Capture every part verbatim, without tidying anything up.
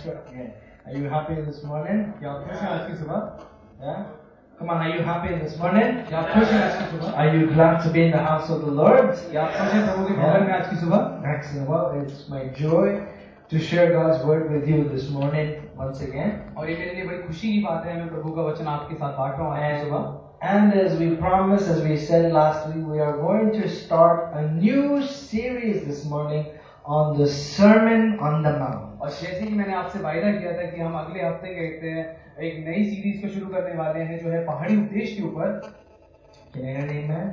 Yeah. Are you happy this morning? क्या आप खुश हैं आज की सुबह? Yeah. Come on, are you happy this morning? क्या आप खुश हैं आज की सुबह? Are you glad to be in the house of the Lord? क्या आप खुश हैं प्रभु के भवन में आज की सुबह? Excellent. Well, it's my joy to share God's word with you this morning once again. और ये मेरे लिए बड़ी खुशी की बात है मैं प्रभु का वचन आपके साथ बांट रहा हूँ आज की सुबह. And as we promised, as we said last week, we are going to start a new series this morning on the Sermon on the Mount. और जैसे कि मैंने आपसे वायदा किया था कि हम अगले हफ्ते कहते हैं एक नई सीरीज को शुरू करने वाले हैं जो है पहाड़ी उपदेश के ऊपर. Can I hear an amen?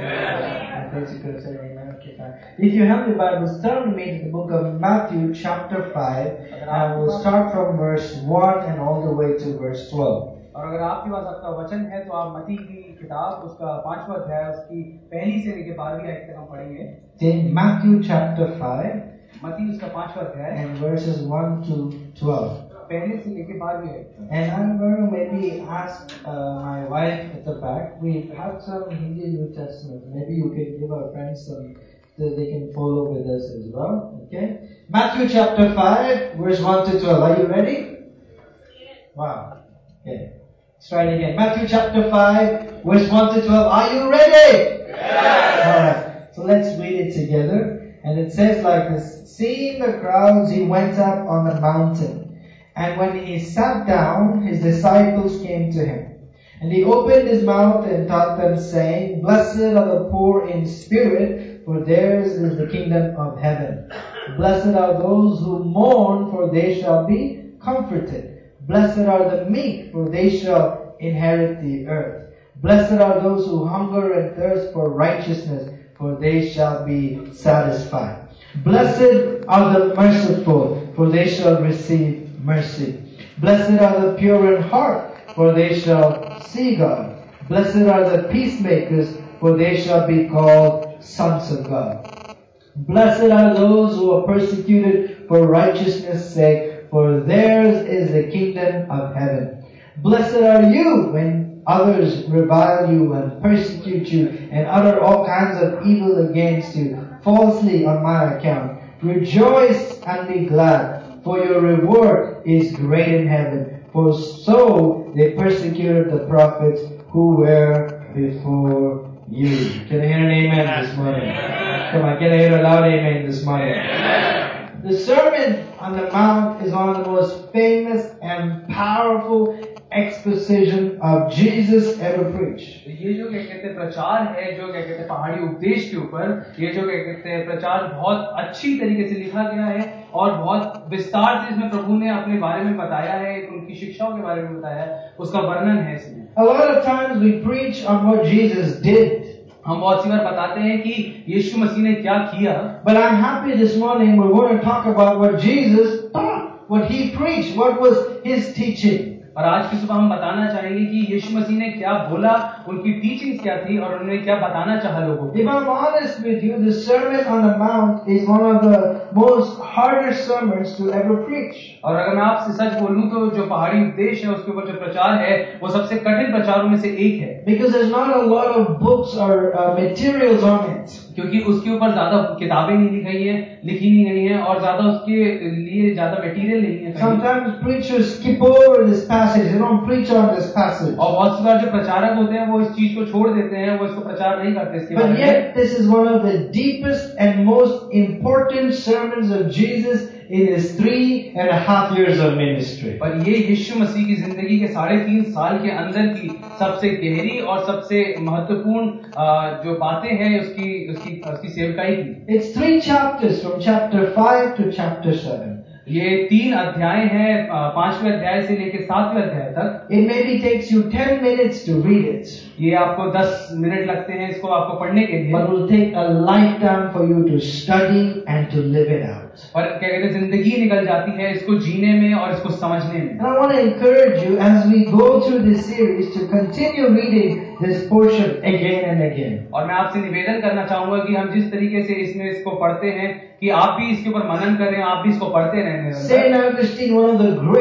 I think you could say amen. Okay, fine. If you have the Bibles, turn with me to the book of Matthew, chapter five, and we'll start from verse one and all the way to verse twelve. और अगर आपके पास आपका वचन है तो आप मत्ती की किताब उसका पांचवा अध्याय उसकी पहली से लेकर बारहवीं आयत तक हम पढ़ेंगे. In Matthew chapter five, मत्ती उसका पांचवा अध्याय and verses one to twelve. पहले से लेकर बारहवीं आयत. And I'm going to maybe ask uh, my wife at the back. We have some Hindi New Testament. Maybe you can give our friends some so they can follow with us as well. Okay? Matthew chapter five, verse one to twelve. Are you ready? Wow. Okay. Let's try it again. Matthew chapter five, verse one to twelve. Are you ready? Yes. Alright. So let's read it together. And it says like this. Seeing the crowds, he went up on the mountain. And when he sat down, his disciples came to him. And he opened his mouth and taught them, saying, Blessed are the poor in spirit, for theirs is the kingdom of heaven. Blessed are those who mourn, for they shall be comforted. Blessed are the meek, for they shall inherit the earth. Blessed are those who hunger and thirst for righteousness, for they shall be satisfied. Blessed are the merciful, for they shall receive mercy. Blessed are the pure in heart, for they shall see God. Blessed are the peacemakers, for they shall be called sons of God. Blessed are those who are persecuted for righteousness' sake, for theirs is the kingdom of heaven. Blessed are you when others revile you and persecute you and utter all kinds of evil against you, falsely on my account. Rejoice and be glad, for your reward is great in heaven. For so they persecuted the prophets who were before you. Can I hear an amen this morning? Come on, can I hear a loud amen this morning? The Sermon on the Mount is one of the most famous and powerful exposition of Jesus ever preached. ये जो क्या कहते हैं प्रचार है जो क्या कहते हैं पहाड़ी उपदेश के ऊपर ये जो क्या कहते हैं प्रचार बहुत अच्छी तरीके से लिखा गया है और बहुत विस्तार से इसमें प्रभु ने अपने बारे में बताया है उनकी शिक्षाओं के बारे में बताया है उसका वर्णन है इसमें. A lot of times we preach on what Jesus did. हम बहुत सी बार बताते हैं कि यीशु मसीह ने क्या किया. But I'm happy this morning we're going to talk about what Jesus taught, what he preached, what was his teaching. और आज की सुबह हम बताना चाहेंगे कि यीशु मसीह ने क्या बोला, उनकी टीचिंग्स क्या थी और उन्होंने क्या बताना चाहा लोगों को. If I'm honest with you, the Sermon on the Mount is one of the most hardest sermons to ever preach. और अगर मैं आपसे सच बोलूं तो जो पहाड़ी उपदेश है उसके ऊपर जो प्रचार है वो सबसे कठिन प्रचारों में से एक है. Because there's not a lot of books or uh, materials on it. क्योंकि उसके ऊपर ज्यादा किताबें नहीं लिखी है, लिखी नहीं गई हैं और ज्यादा उसके लिए ज्यादा मटेरियल नहीं है. Sometimes preachers skip over this passage. They don't preach on this passage. और बहुत सी बार जो प्रचारक होते हैं वो इस चीज को छोड़ देते हैं, वो इसको प्रचार नहीं करते इसके बारे में. But yet this is one of the deepest and most important sermons of Jesus in his three and a half years of ministry. पर ये यीशु मसीह की जिंदगी के साढ़े तीन साल के अंदर की सबसे गहरी और सबसे महत्वपूर्ण जो बातें हैं उसकी उसकी उसकी सेवकाई की. It's three chapters from chapter five to chapter seven. ये तीन अध्याय हैं पांचवें अध्याय से लेकर सातवें अध्याय तक. It maybe takes you ten minutes to read it. ये आपको दस मिनट लगते हैं इसको आपको पढ़ने के लिए. But it will take a lifetime for you to study and to live it out. और क्या कहते हैं जिंदगी निकल जाती है इसको जीने में और इसको समझने में. And I want to encourage you as we go through this series to continue reading this portion again and again. और मैं आपसे निवेदन करना चाहूंगा कि हम जिस तरीके से इसमें इसको पढ़ते हैं कि आप भी इसके ऊपर मनन करें, आप भी इसको पढ़ते रहें. Saint Augustine, one of the greatest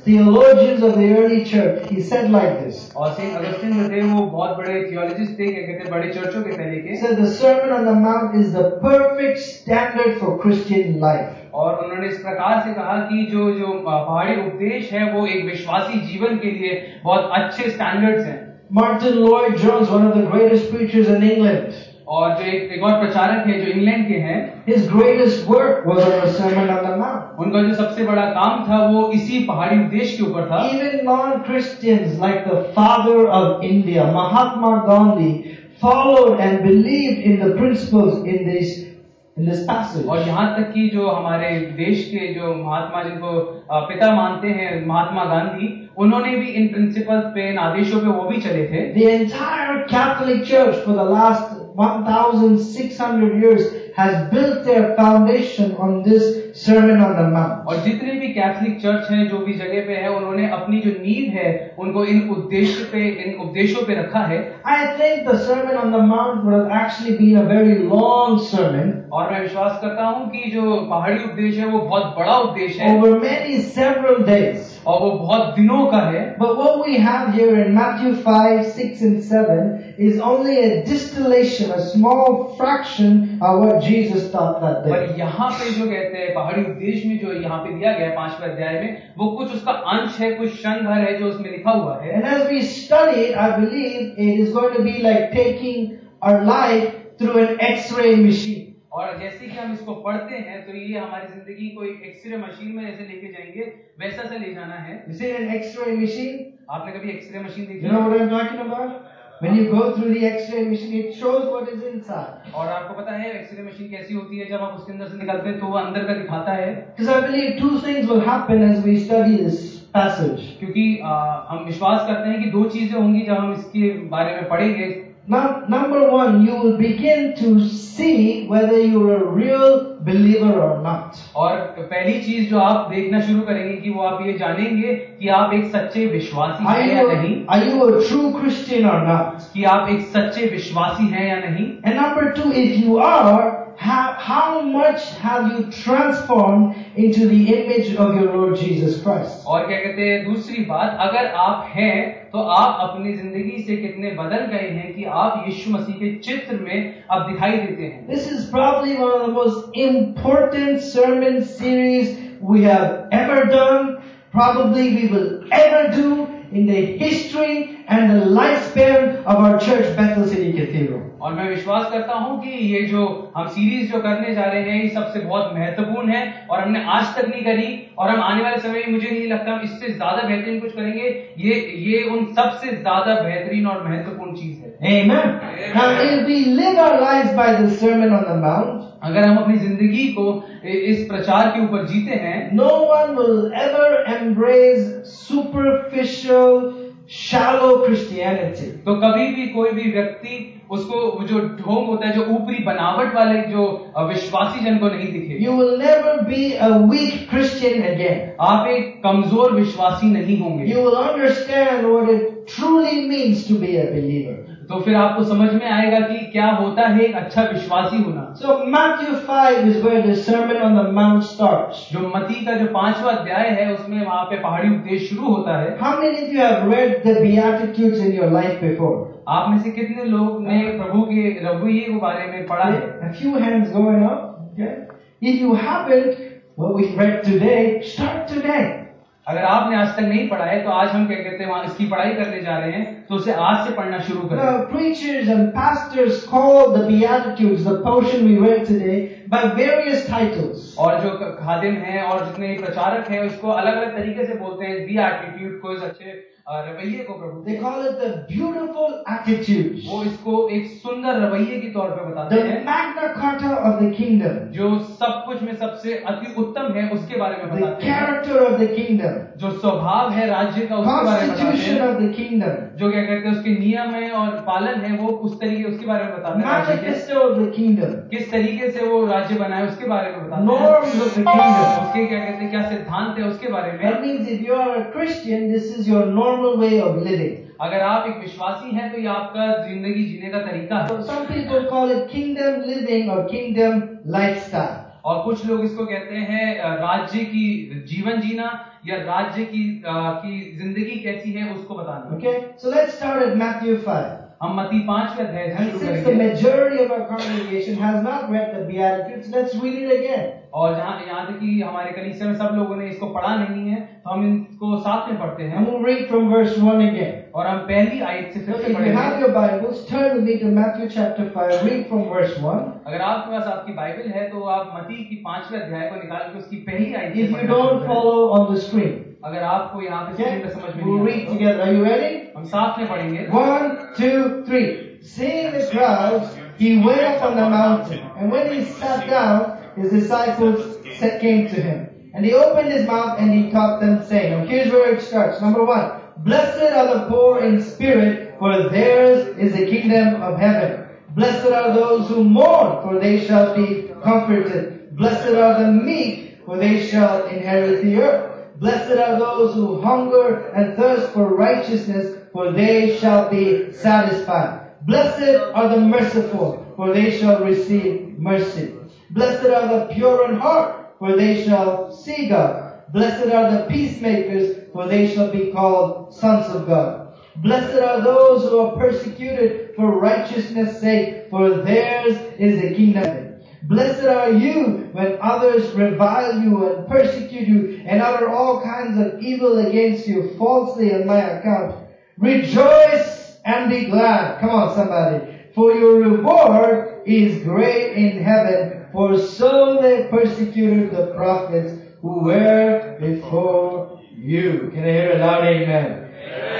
theologians of the early church, he said like this. और सेंट अगस्टिन जो थे वो बहुत बड़े थियोलॉजिस्ट थे, क्या कहते हैं, बड़े चर्चों के पहले के। He said the Sermon on the Mount is the perfect standard for Christian life. और उन्होंने इस प्रकार से कहा कि जो जो पहाड़ी उपदेश है वो एक विश्वासी जीवन के लिए बहुत अच्छे स्टैंडर्ड्स हैं। Martin Lloyd Jones, one of the greatest preachers in England, और जो एक, एक और प्रचारक है जो इंग्लैंड के हैं, his greatest work was on the Sermon on the Mount. उनका जो सबसे बड़ा काम था वो इसी पहाड़ी उपदेश के ऊपर था। Even non-Christians like the father of India, Mahatma Gandhi, followed and believed in the principles in this in this passage. और यहाँ तक कि जो हमारे देश के जो महात्मा जिनको पिता मानते हैं, महात्मा गांधी, उन्होंने भी इन प्रिंसिपल्स पे, इन आदेशों पे वो भी चले थे। The entire Catholic Church for the last one thousand six hundred years has built their foundation on this Sermon on the Mount. और जितने भी कैथोलिक चर्च हैं, जो भी जगह पे है, उन्होंने अपनी जो नींव है उनको इन उद्देश्य पे, इन उपदेशों पे रखा है। I think the Sermon on the Mount would have actually been a very long sermon. और मैं विश्वास करता हूँ कि जो पहाड़ी उपदेश है वो बहुत बड़ा उपदेश है, over many several days. और वो बहुत दिनों का है। But what we have here in Matthew five, six and seven is only a distillation, a small fraction of what Jesus taught that day. पर यहाँ पे जो कहते हैं पहाड़ी उपदेश में जो यहाँ पे दिया गया है पांचवें अध्याय में, वो कुछ उसका अंश है, कुछ क्षण भर है जो उसमें लिखा हुआ है। And as we study it, I believe it is going to be like taking our life through an X-ray machine. और जैसे कि हम इसको पढ़ते हैं तो ये हमारी जिंदगी को एक एक्सरे मशीन में जैसे लेके जाएंगे, वैसा से ले जाना है। You see an X-ray machine? आपने कभी एक्सरे मशीन देखी? You know what I'm talking about? When you go through the X-ray machine, it shows what is inside. और आपको पता है एक्सरे मशीन कैसी होती है? जब आप उसके अंदर से निकालते हैं तो वो अंदर का दिखाता है। Because I believe two things will happen as we study this passage. क्योंकि आ, हम विश्वास करते हैं कि दो चीजें होंगी जब हम इसके बारे में पढ़ेंगे। Now, number one, you will begin to see whether you're a real believer or not. और पहली चीज जो आप देखना शुरू करेंगे कि वो आप ये जानेंगे कि आप एक सच्चे विश्वासी Are हैं या you, नहीं, are you a true Christian or not? कि आप एक सच्चे विश्वासी हैं या नहीं। And number two, if you are, how, how much have you transformed into the image of your Lord Jesus Christ? और क्या कहते हैं, दूसरी बात, अगर आप हैं तो आप अपनी जिंदगी से कितने बदल गए हैं कि आप यीशु मसीह के चित्र में अब दिखाई देते हैं। This is probably one of the most important sermon series we have ever done, probably we will ever do in the history and the lifespan of our church, Bethel City Cathedral. और मैं विश्वास करता हूं कि ये जो हम series जो करने जा रहे हैं ये सबसे बहुत महत्वपूर्ण है और हमने आज तक नहीं करी, और हम आने वाले समय में मुझे नहीं लगता हम इससे ज्यादा बेहतरीन कुछ करेंगे। ये ये उन सबसे ज्यादा बेहतरीन और महत्वपूर्ण चीज है। Amen. Now, if we live our lives by the Sermon on the Mount, अगर हम अपनी जिंदगी को इस प्रचार के ऊपर जीते हैं, no one will ever embrace superficial, shallow Christianity. तो कभी भी कोई भी व्यक्ति उसको जो ढोंग होता है, जो ऊपरी बनावट वाले जो विश्वासी जन को नहीं दिखे। You will never be a weak Christian again. आप एक कमजोर विश्वासी नहीं होंगे। You will understand what it truly means to be a believer. तो फिर आपको समझ में आएगा कि क्या होता है एक अच्छा विश्वासी होना। So Matthew five is where the Sermon on the Mount starts. जो मत्ती का जो पांचवा अध्याय है उसमें वहाँ पे पहाड़ी उपदेश शुरू होता है। How many of you have read the Beatitudes in your life before? आप में से कितने लोग ने प्रभु के रवैये के बारे में पढ़ा है? A few hands going up. Okay. If you haven't, what we read today, start today. अगर आपने आज तक नहीं पढ़ा है तो आज हम क्या कहते हैं वहाँ इसकी पढ़ाई करने जा रहे हैं, तो उसे आज से पढ़ना शुरू करें। Now, preachers and pastors call the Beatitudes, the portion we read today, by various titles. और जो खादिम हैं और जितने प्रचारक हैं उसको अलग अलग तरीके से बोलते हैं, बी एटीट्यूड को, इस अच्छे रवैये को प्रभु। They call it the beautiful attitudes. वो इसको एक सुंदर रवैये के तौर पे बताते The हैं, Magna Carta of the kingdom. जो सब कुछ में सबसे अति उत्तम है उसके बारे में The बताते हैं, character of the kingdom. जो स्वभाव है राज्य का उसके बारे में बताते Constitution हैं, of the kingdom. जो क्या कहते हैं उसके नियम है और पालन है वो उस तरीके उसके बारे में बताते हैं, राज्य के Manifesto of the kingdom. किस तरीके से वो राज्य बनाए उसके बारे में बताते हैं, Norms of the kingdom. उसके क्या कहते हैं क्या सिद्धांत है उसके बारे में। That means if you are a Christian, this is your normal way of living. अगर आप एक विश्वासी हैं तो ये आपका जिंदगी जीने का तरीका है। So some people call it kingdom living or kingdom lifestyle. और कुछ लोग इसको कहते हैं अ, राज्य की जीवन जीना या राज्य की अ, की जिंदगी कैसी है उसको बताना। Okay, so let's start at Matthew five. हम मत्ती पांच के अध्याय से And शुरू since the करेंगे majority of our congregation has not read the Beatitudes, let's read it again. और जहाँ यहाँ तक कि हमारे कलीसिया में सब लोगों ने इसको पढ़ा नहीं है तो हम इसको साथ में पढ़ते हैं And we'll read from verse one again. और हम पहली आयत से So फिर if से you पढ़ेंगे। have your Bibles, turn with me to Matthew chapter five, read from verse one. अगर आपके पास आपकी बाइबल है तो आप मत्ती की पांचवें अध्याय को निकाल के उसकी पहली आयत से If you पढ़ना शुरू don't करें। follow on the screen. अगर आपको यहाँ पे स्क्रीन पे Okay, समझ में we'll नहीं read आता तो together. Are you ready? हम साथ में पढ़ेंगे। One, two, three. Seeing the crowds, he went up on the mountain, and when he sat down, his disciples came to him. And he opened his mouth and he taught them, saying, now here's where it starts. Number one, blessed are the poor in spirit, for theirs is the kingdom of heaven. Blessed are those who mourn, for they shall be comforted. Blessed are the meek, for they shall inherit the earth. Blessed are those who hunger and thirst for righteousness, for they shall be satisfied. Blessed are the merciful, for they shall receive mercy. Blessed are the pure in heart, for they shall see God. Blessed are the peacemakers, for they shall be called sons of God. Blessed are those who are persecuted for righteousness' sake, for theirs is the kingdom. Blessed are you when others revile you and persecute you and utter all kinds of evil against you falsely on my account. Rejoice and be glad. Come on, somebody. For your reward is great in heaven, for so they persecuted the prophets who were before you. Can I hear a loud amen?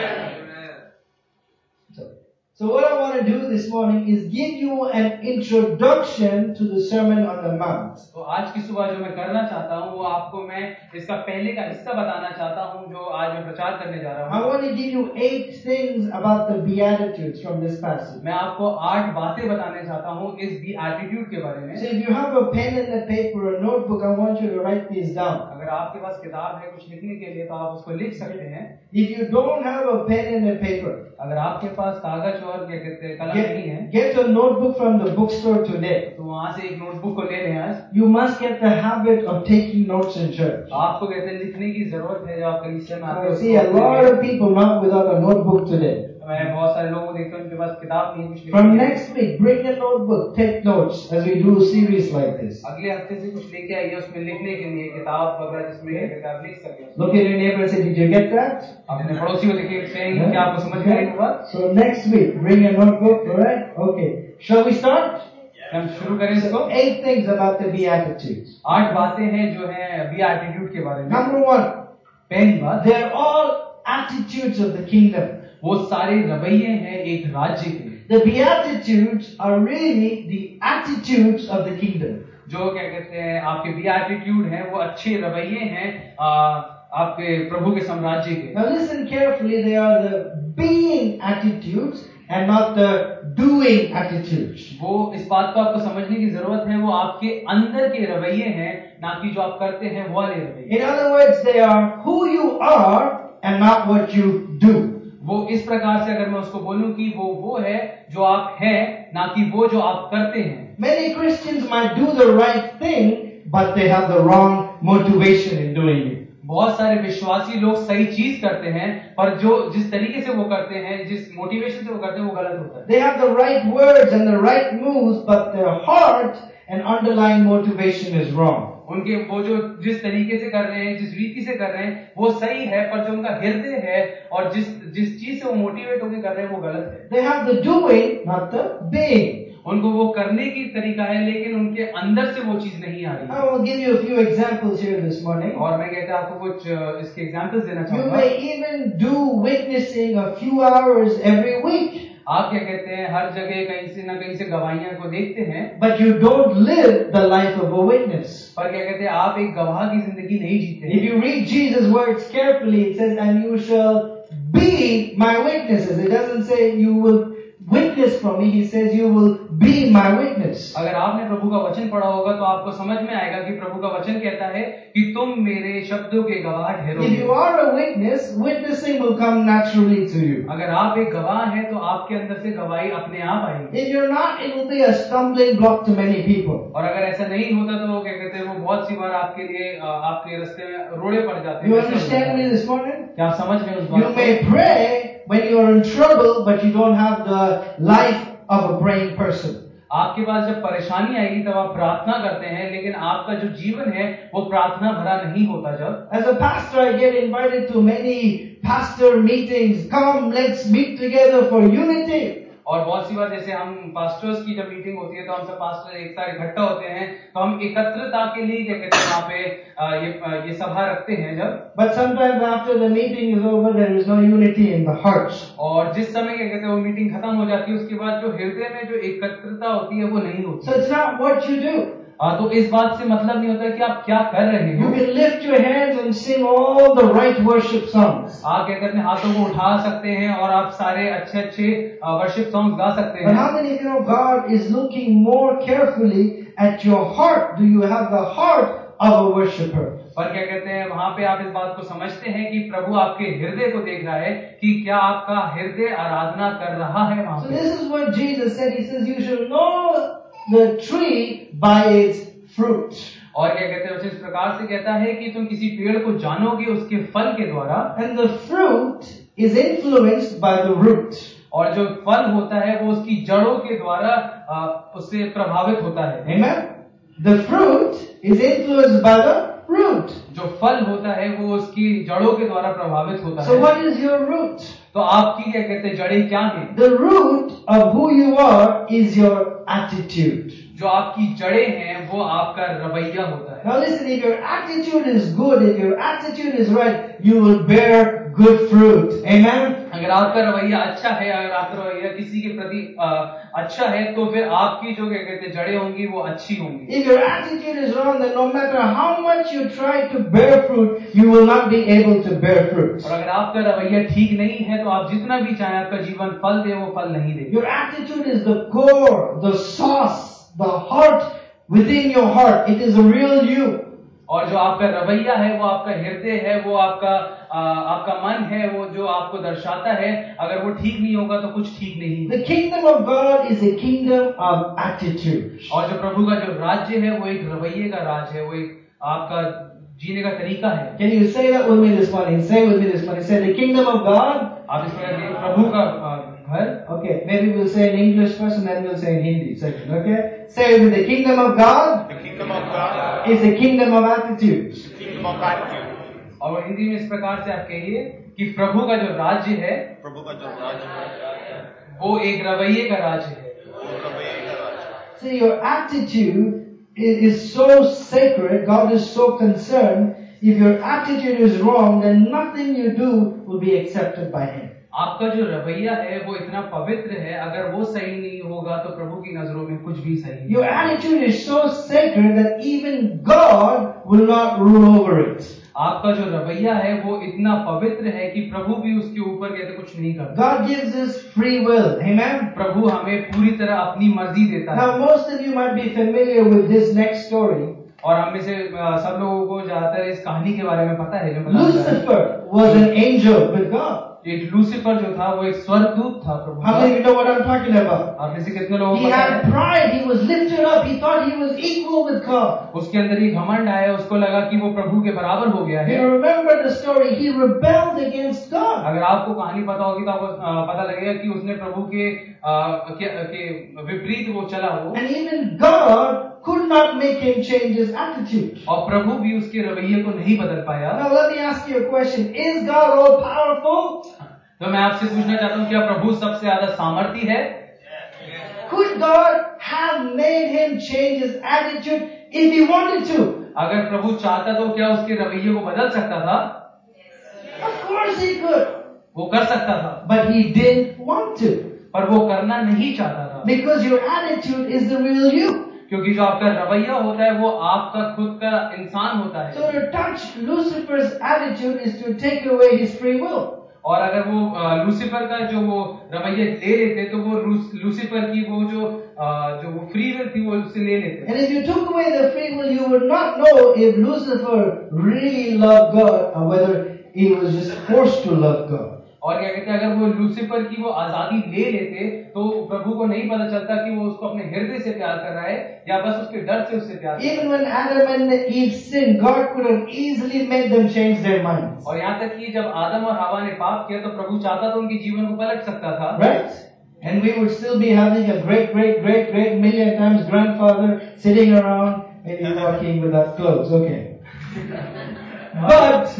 So what I want to do this morning is give you an introduction to the Sermon on the Mount. तो आज की सुबह जो मैं करना चाहता हूँ वो आपको मैं इसका पहले का हिस्सा बताना चाहता हूँ जो आज मैं प्रचार करने जा रहा I हूँ। want to give you eight things about the Beatitudes from this passage. मैं आपको आठ बातें बताने चाहता हूँ इस बी एटीट्यूड के बारे में। So if you have a pen and a paper or a notebook, I want you to write these down. अगर आपके पास किताब है कुछ लिखने के लिए तो आप उसको लिख सकते हैं। If you don't have a pen and a paper, अगर आपके पास कागज और क्या कहते हैं कलम नहीं है get, get a notebook from the bookstore today. तो वहाँ से एक नोटबुक को ले लें आज। You must get the habit of taking notes in church. आपको कहते हैं लिखने की जरूरत है जब आप कलीसिया में आते I हो। see a lot of people not without a notebook today. मैं बहुत सारे लोगों को देखता हूँ उनके पास किताब नहीं है कुछ From लिखने के लिए। next week, bring a notebook, take notes as we do a series like this. अगले हफ्ते से कुछ लेके आइए उसमें लिखने के लिए किताब वगैरह जिसमें क्या कहते हैं आप लिख सकें। Look at your neighbor and say, did you get that? अपने पड़ोसी को देखिए कहेंगे क्या आपको समझ में आई होगा। So next week, bring a notebook, alright? Okay. Shall we start? हम शुरू करें इसको। So eight things about the Beatitudes. आठ बातें हैं जो है बी एटीट्यूड के बारे में। Number one, पहली बात, they're all attitudes of the kingdom. वो सारे रवैये हैं एक राज्य के। The Beatitudes are really the attitudes of the kingdom. जो क्या कहते हैं आपके बी एटीट्यूड हैं वो अच्छे रवैये हैं आ, आपके प्रभु के साम्राज्य के। Now listen carefully, they are the being attitudes and not the doing attitudes. वो इस बात को आपको समझने की जरूरत है वो आपके अंदर के रवैये हैं ना कि जो आप करते हैं वो वाले रवैये। In other words, they are who you are and not what you do. वो इस प्रकार से अगर मैं उसको बोलूं कि वो वो है जो आप हैं ना कि वो जो आप करते हैं। Many Christians might do the right thing, but they have the wrong motivation in doing it. बहुत सारे विश्वासी लोग सही चीज करते हैं पर जो जिस तरीके से वो करते हैं जिस मोटिवेशन से वो करते हैं वो गलत होता है। They have the right words and the right moves, but their heart and underlying motivation is wrong. उनके वो जो जिस तरीके से कर रहे हैं जिस रीति से कर रहे हैं वो सही है पर जो उनका हृदय है और जिस जिस चीज से वो मोटिवेट होकर कर रहे हैं वो गलत है। They have the doing, not the being. उनको वो करने की तरीका है लेकिन उनके अंदर से वो चीज नहीं आ रही। I will give you a few examples here this morning. और मैं कहता आपको कुछ इसके एग्जांपल्स देना You चाहूंगा। may even do witnessing a few hours every week, आप क्या कहते हैं हर जगह कहीं से ना कहीं से गवाहियां को देखते हैं but you don't live the life of a witness. पर क्या कहते हैं आप एक गवाह की जिंदगी नहीं जीते। If you read Jesus' words carefully, it says, and you shall be my witnesses. It doesn't say you will witness for me, he says, you will be my witness. अगर आपने प्रभु का वचन पढ़ा होगा तो आपको समझ में आएगा कि प्रभु का वचन कहता है कि तुम मेरे शब्दों के गवाह ठहरोगे। If you are a witness, witnessing will come naturally to you. अगर आप एक गवाह हैं तो आपके अंदर से गवाही अपने आप आएगी। If you're not, it will be a stumbling block to many people. और अगर ऐसा नहीं होता तो वो क्या कहते हैं, वो बहुत सी बार आपके लिए आपके रास्ते में रोड़े पड़ जाते हैं। You understand me this morning? क्या आप समझ गए उस बात You may pray when you are in trouble, but you don't have the life of a praying person. आपके पास जब परेशानी आएगी तब आप प्रार्थना करते हैं, लेकिन आपका जो जीवन है वो प्रार्थना भरा नहीं होता। जब As a pastor, I get invited to many pastor meetings. Come, let's meet together for unity. और बहुत सी बार जैसे हम पास्टर्स की जब मीटिंग होती है तो हम सब पास्टर एक साथ इकट्ठा होते हैं, तो हम एकत्रता के लिए क्या कहते हैं वहाँ पे ये ये सभा रखते हैं जब। But sometimes after the meeting is over, there is no unity in the hearts. और जिस समय क्या कहते हैं वो मीटिंग खत्म हो जाती है, उसके बाद जो हृदय में जो एकत्रता होती है वो नहीं होती। So it's not what you do. हाँ, तो इस बात से मतलब नहीं होता कि आप क्या कर रहे हो। You can lift your hands and sing all the right worship songs. आप क्या कहते हैं हाथों को उठा सकते हैं और आप सारे अच्छे अच्छे वर्शिप सॉन्ग्स गा सकते But हैं। how many of you know God is looking more carefully at your heart? Do you have the heart of a worshipper? पर क्या कहते हैं वहाँ पे आप इस बात को समझते हैं कि प्रभु आपके हृदय को देख रहा है कि क्या आपका हृदय आराधना कर रहा है वहाँ So पे। this is what Jesus said. He says, you should know the tree by its fruit. और क्या कहते हैं इस प्रकार से कहता है कि तुम किसी पेड़ को जानोगे उसके फल के द्वारा। And the fruit is influenced by the root. और जो फल होता है वो उसकी जड़ों के द्वारा उससे प्रभावित होता है। Amen. The fruit is influenced by the root. जो फल होता है वो उसकी जड़ों के द्वारा प्रभावित होता So है। what is your root? तो आपकी क्या कहते हैं जड़ें क्या हैं? The root of who you are is your attitude. जो आपकी जड़ें हैं वो आपका रवैया होता है। Now listen, if your attitude is good, if your attitude is right, you will bear good fruit. Amen. अगर आपका रवैया अच्छा है, अगर आपका रवैया किसी के प्रति अच्छा है, तो फिर आपकी जो क्या कहते हैं जड़ें होंगी वो अच्छी होंगी। If your attitude is wrong, then no matter how much you try to bear fruit, you will not be able to bear fruit. और अगर आपका रवैया ठीक नहीं है तो आप जितना भी चाहें आपका जीवन फल दे वो फल नहीं देगा। Your attitude is the core, the sauce, the heart within your heart. It is a real you. और जो आपका रवैया है वो आपका हृदय है, वो आपका आ, आपका मन है, वो जो आपको दर्शाता है। अगर वो ठीक नहीं होगा तो कुछ ठीक नहीं है। The kingdom of God is a kingdom of attitude. और जो प्रभु का जो राज्य है वो एक रवैये का राज है, वो एक आपका जीने का तरीका है। Can you say that with me this morning? Say with me this morning. Say the kingdom of God. आप इस प्रकार प्रभु का घर। Okay, maybe we'll say in English first and then we'll say in Hindi section. Okay, say with me, the kingdom of God. The kingdom of God is a kingdom of attitude. is the kingdom of attitude. और हिंदी में इस प्रकार से आप कहिए कि प्रभु का जो राज्य है, प्रभु का जो राज्य है वो एक रवैये का राज्य है। वो रवैये का राज्य है। See, your attitude is, is so sacred. God is so concerned. If your attitude is wrong, then nothing you do will be accepted by Him. आपका जो रवैया है वो इतना पवित्र है, अगर वो सही नहीं होगा तो प्रभु की नजरों में कुछ भी सही नहीं। Your attitude is so sacred that even God will not rule over it. आपका जो रवैया है वो इतना पवित्र है कि प्रभु भी उसके ऊपर कहते कुछ नहीं करता। God gives us free will. Amen. प्रभु हमें पूरी तरह अपनी मर्जी देता है। Now, most of you might be familiar with this next story. और हम में से सब लोगों को ज्यादातर इस कहानी के बारे में पता है जो बताया जाता है। Lucifer was an angel with God. एक लूसीफर जो था वो एक स्वर्गदूत था प्रभु How का। many of you know what I'm talking about? आप में से कितने लोगों को He पता had है? pride. He was lifted up. He thought he was equal with God. उसके अंदर ये घमंड आया, उसको लगा कि वो प्रभु के बराबर हो गया है। You remember the story. He rebelled against God. अगर आपको कहानी पता होगी तो आपको आ, पता लगेगा कि उसने प्रभु के आ, के, के विपरीत वो चला वो। And even God could not make him change his attitude. और प्रभु भी उसके रवैये को नहीं बदल पाया। Now let me ask you a question. Is God all powerful? तो मैं आपसे पूछना चाहता हूँ, क्या प्रभु सबसे ज्यादा सामर्थी है? Could God have made him change his attitude if he wanted to? अगर प्रभु चाहता तो क्या उसके रवैये को बदल सकता था? Of course he could. वो कर सकता था, But he didn't want to. पर वो करना नहीं चाहता था। Because your attitude is the real you. क्योंकि जो आपका रवैया होता है वो आपका खुद का इंसान होता है। So to touch Lucifer's attitude is to take away his free will. और अगर वो अ, लूसीफर का जो वो रवैया ले लेते तो वो लूस- लूसीफर की वो जो अ, जो वो फ्री विल थी वो उससे ले लेते। And if you took away the free will, you would not know if Lucifer really loved God or whether he was just forced to love God. और क्या कहते हैं, अगर वो लूसीफर की वो आजादी ले लेते तो प्रभु को नहीं पता चलता कि वो उसको अपने हृदय से प्यार कर रहा है या बस उसके डर से उससे प्यार कर रहा है। Even when Adam and Eve sinned, God could have easily made them change their minds. और यहाँ तक कि जब आदम और हवा ने पाप किया तो प्रभु चाहता तो उनके जीवन को पलट सकता था। Right? And we would still be having a great, great, great, great million times grandfather sitting around, maybe walking without clothes. Okay. But,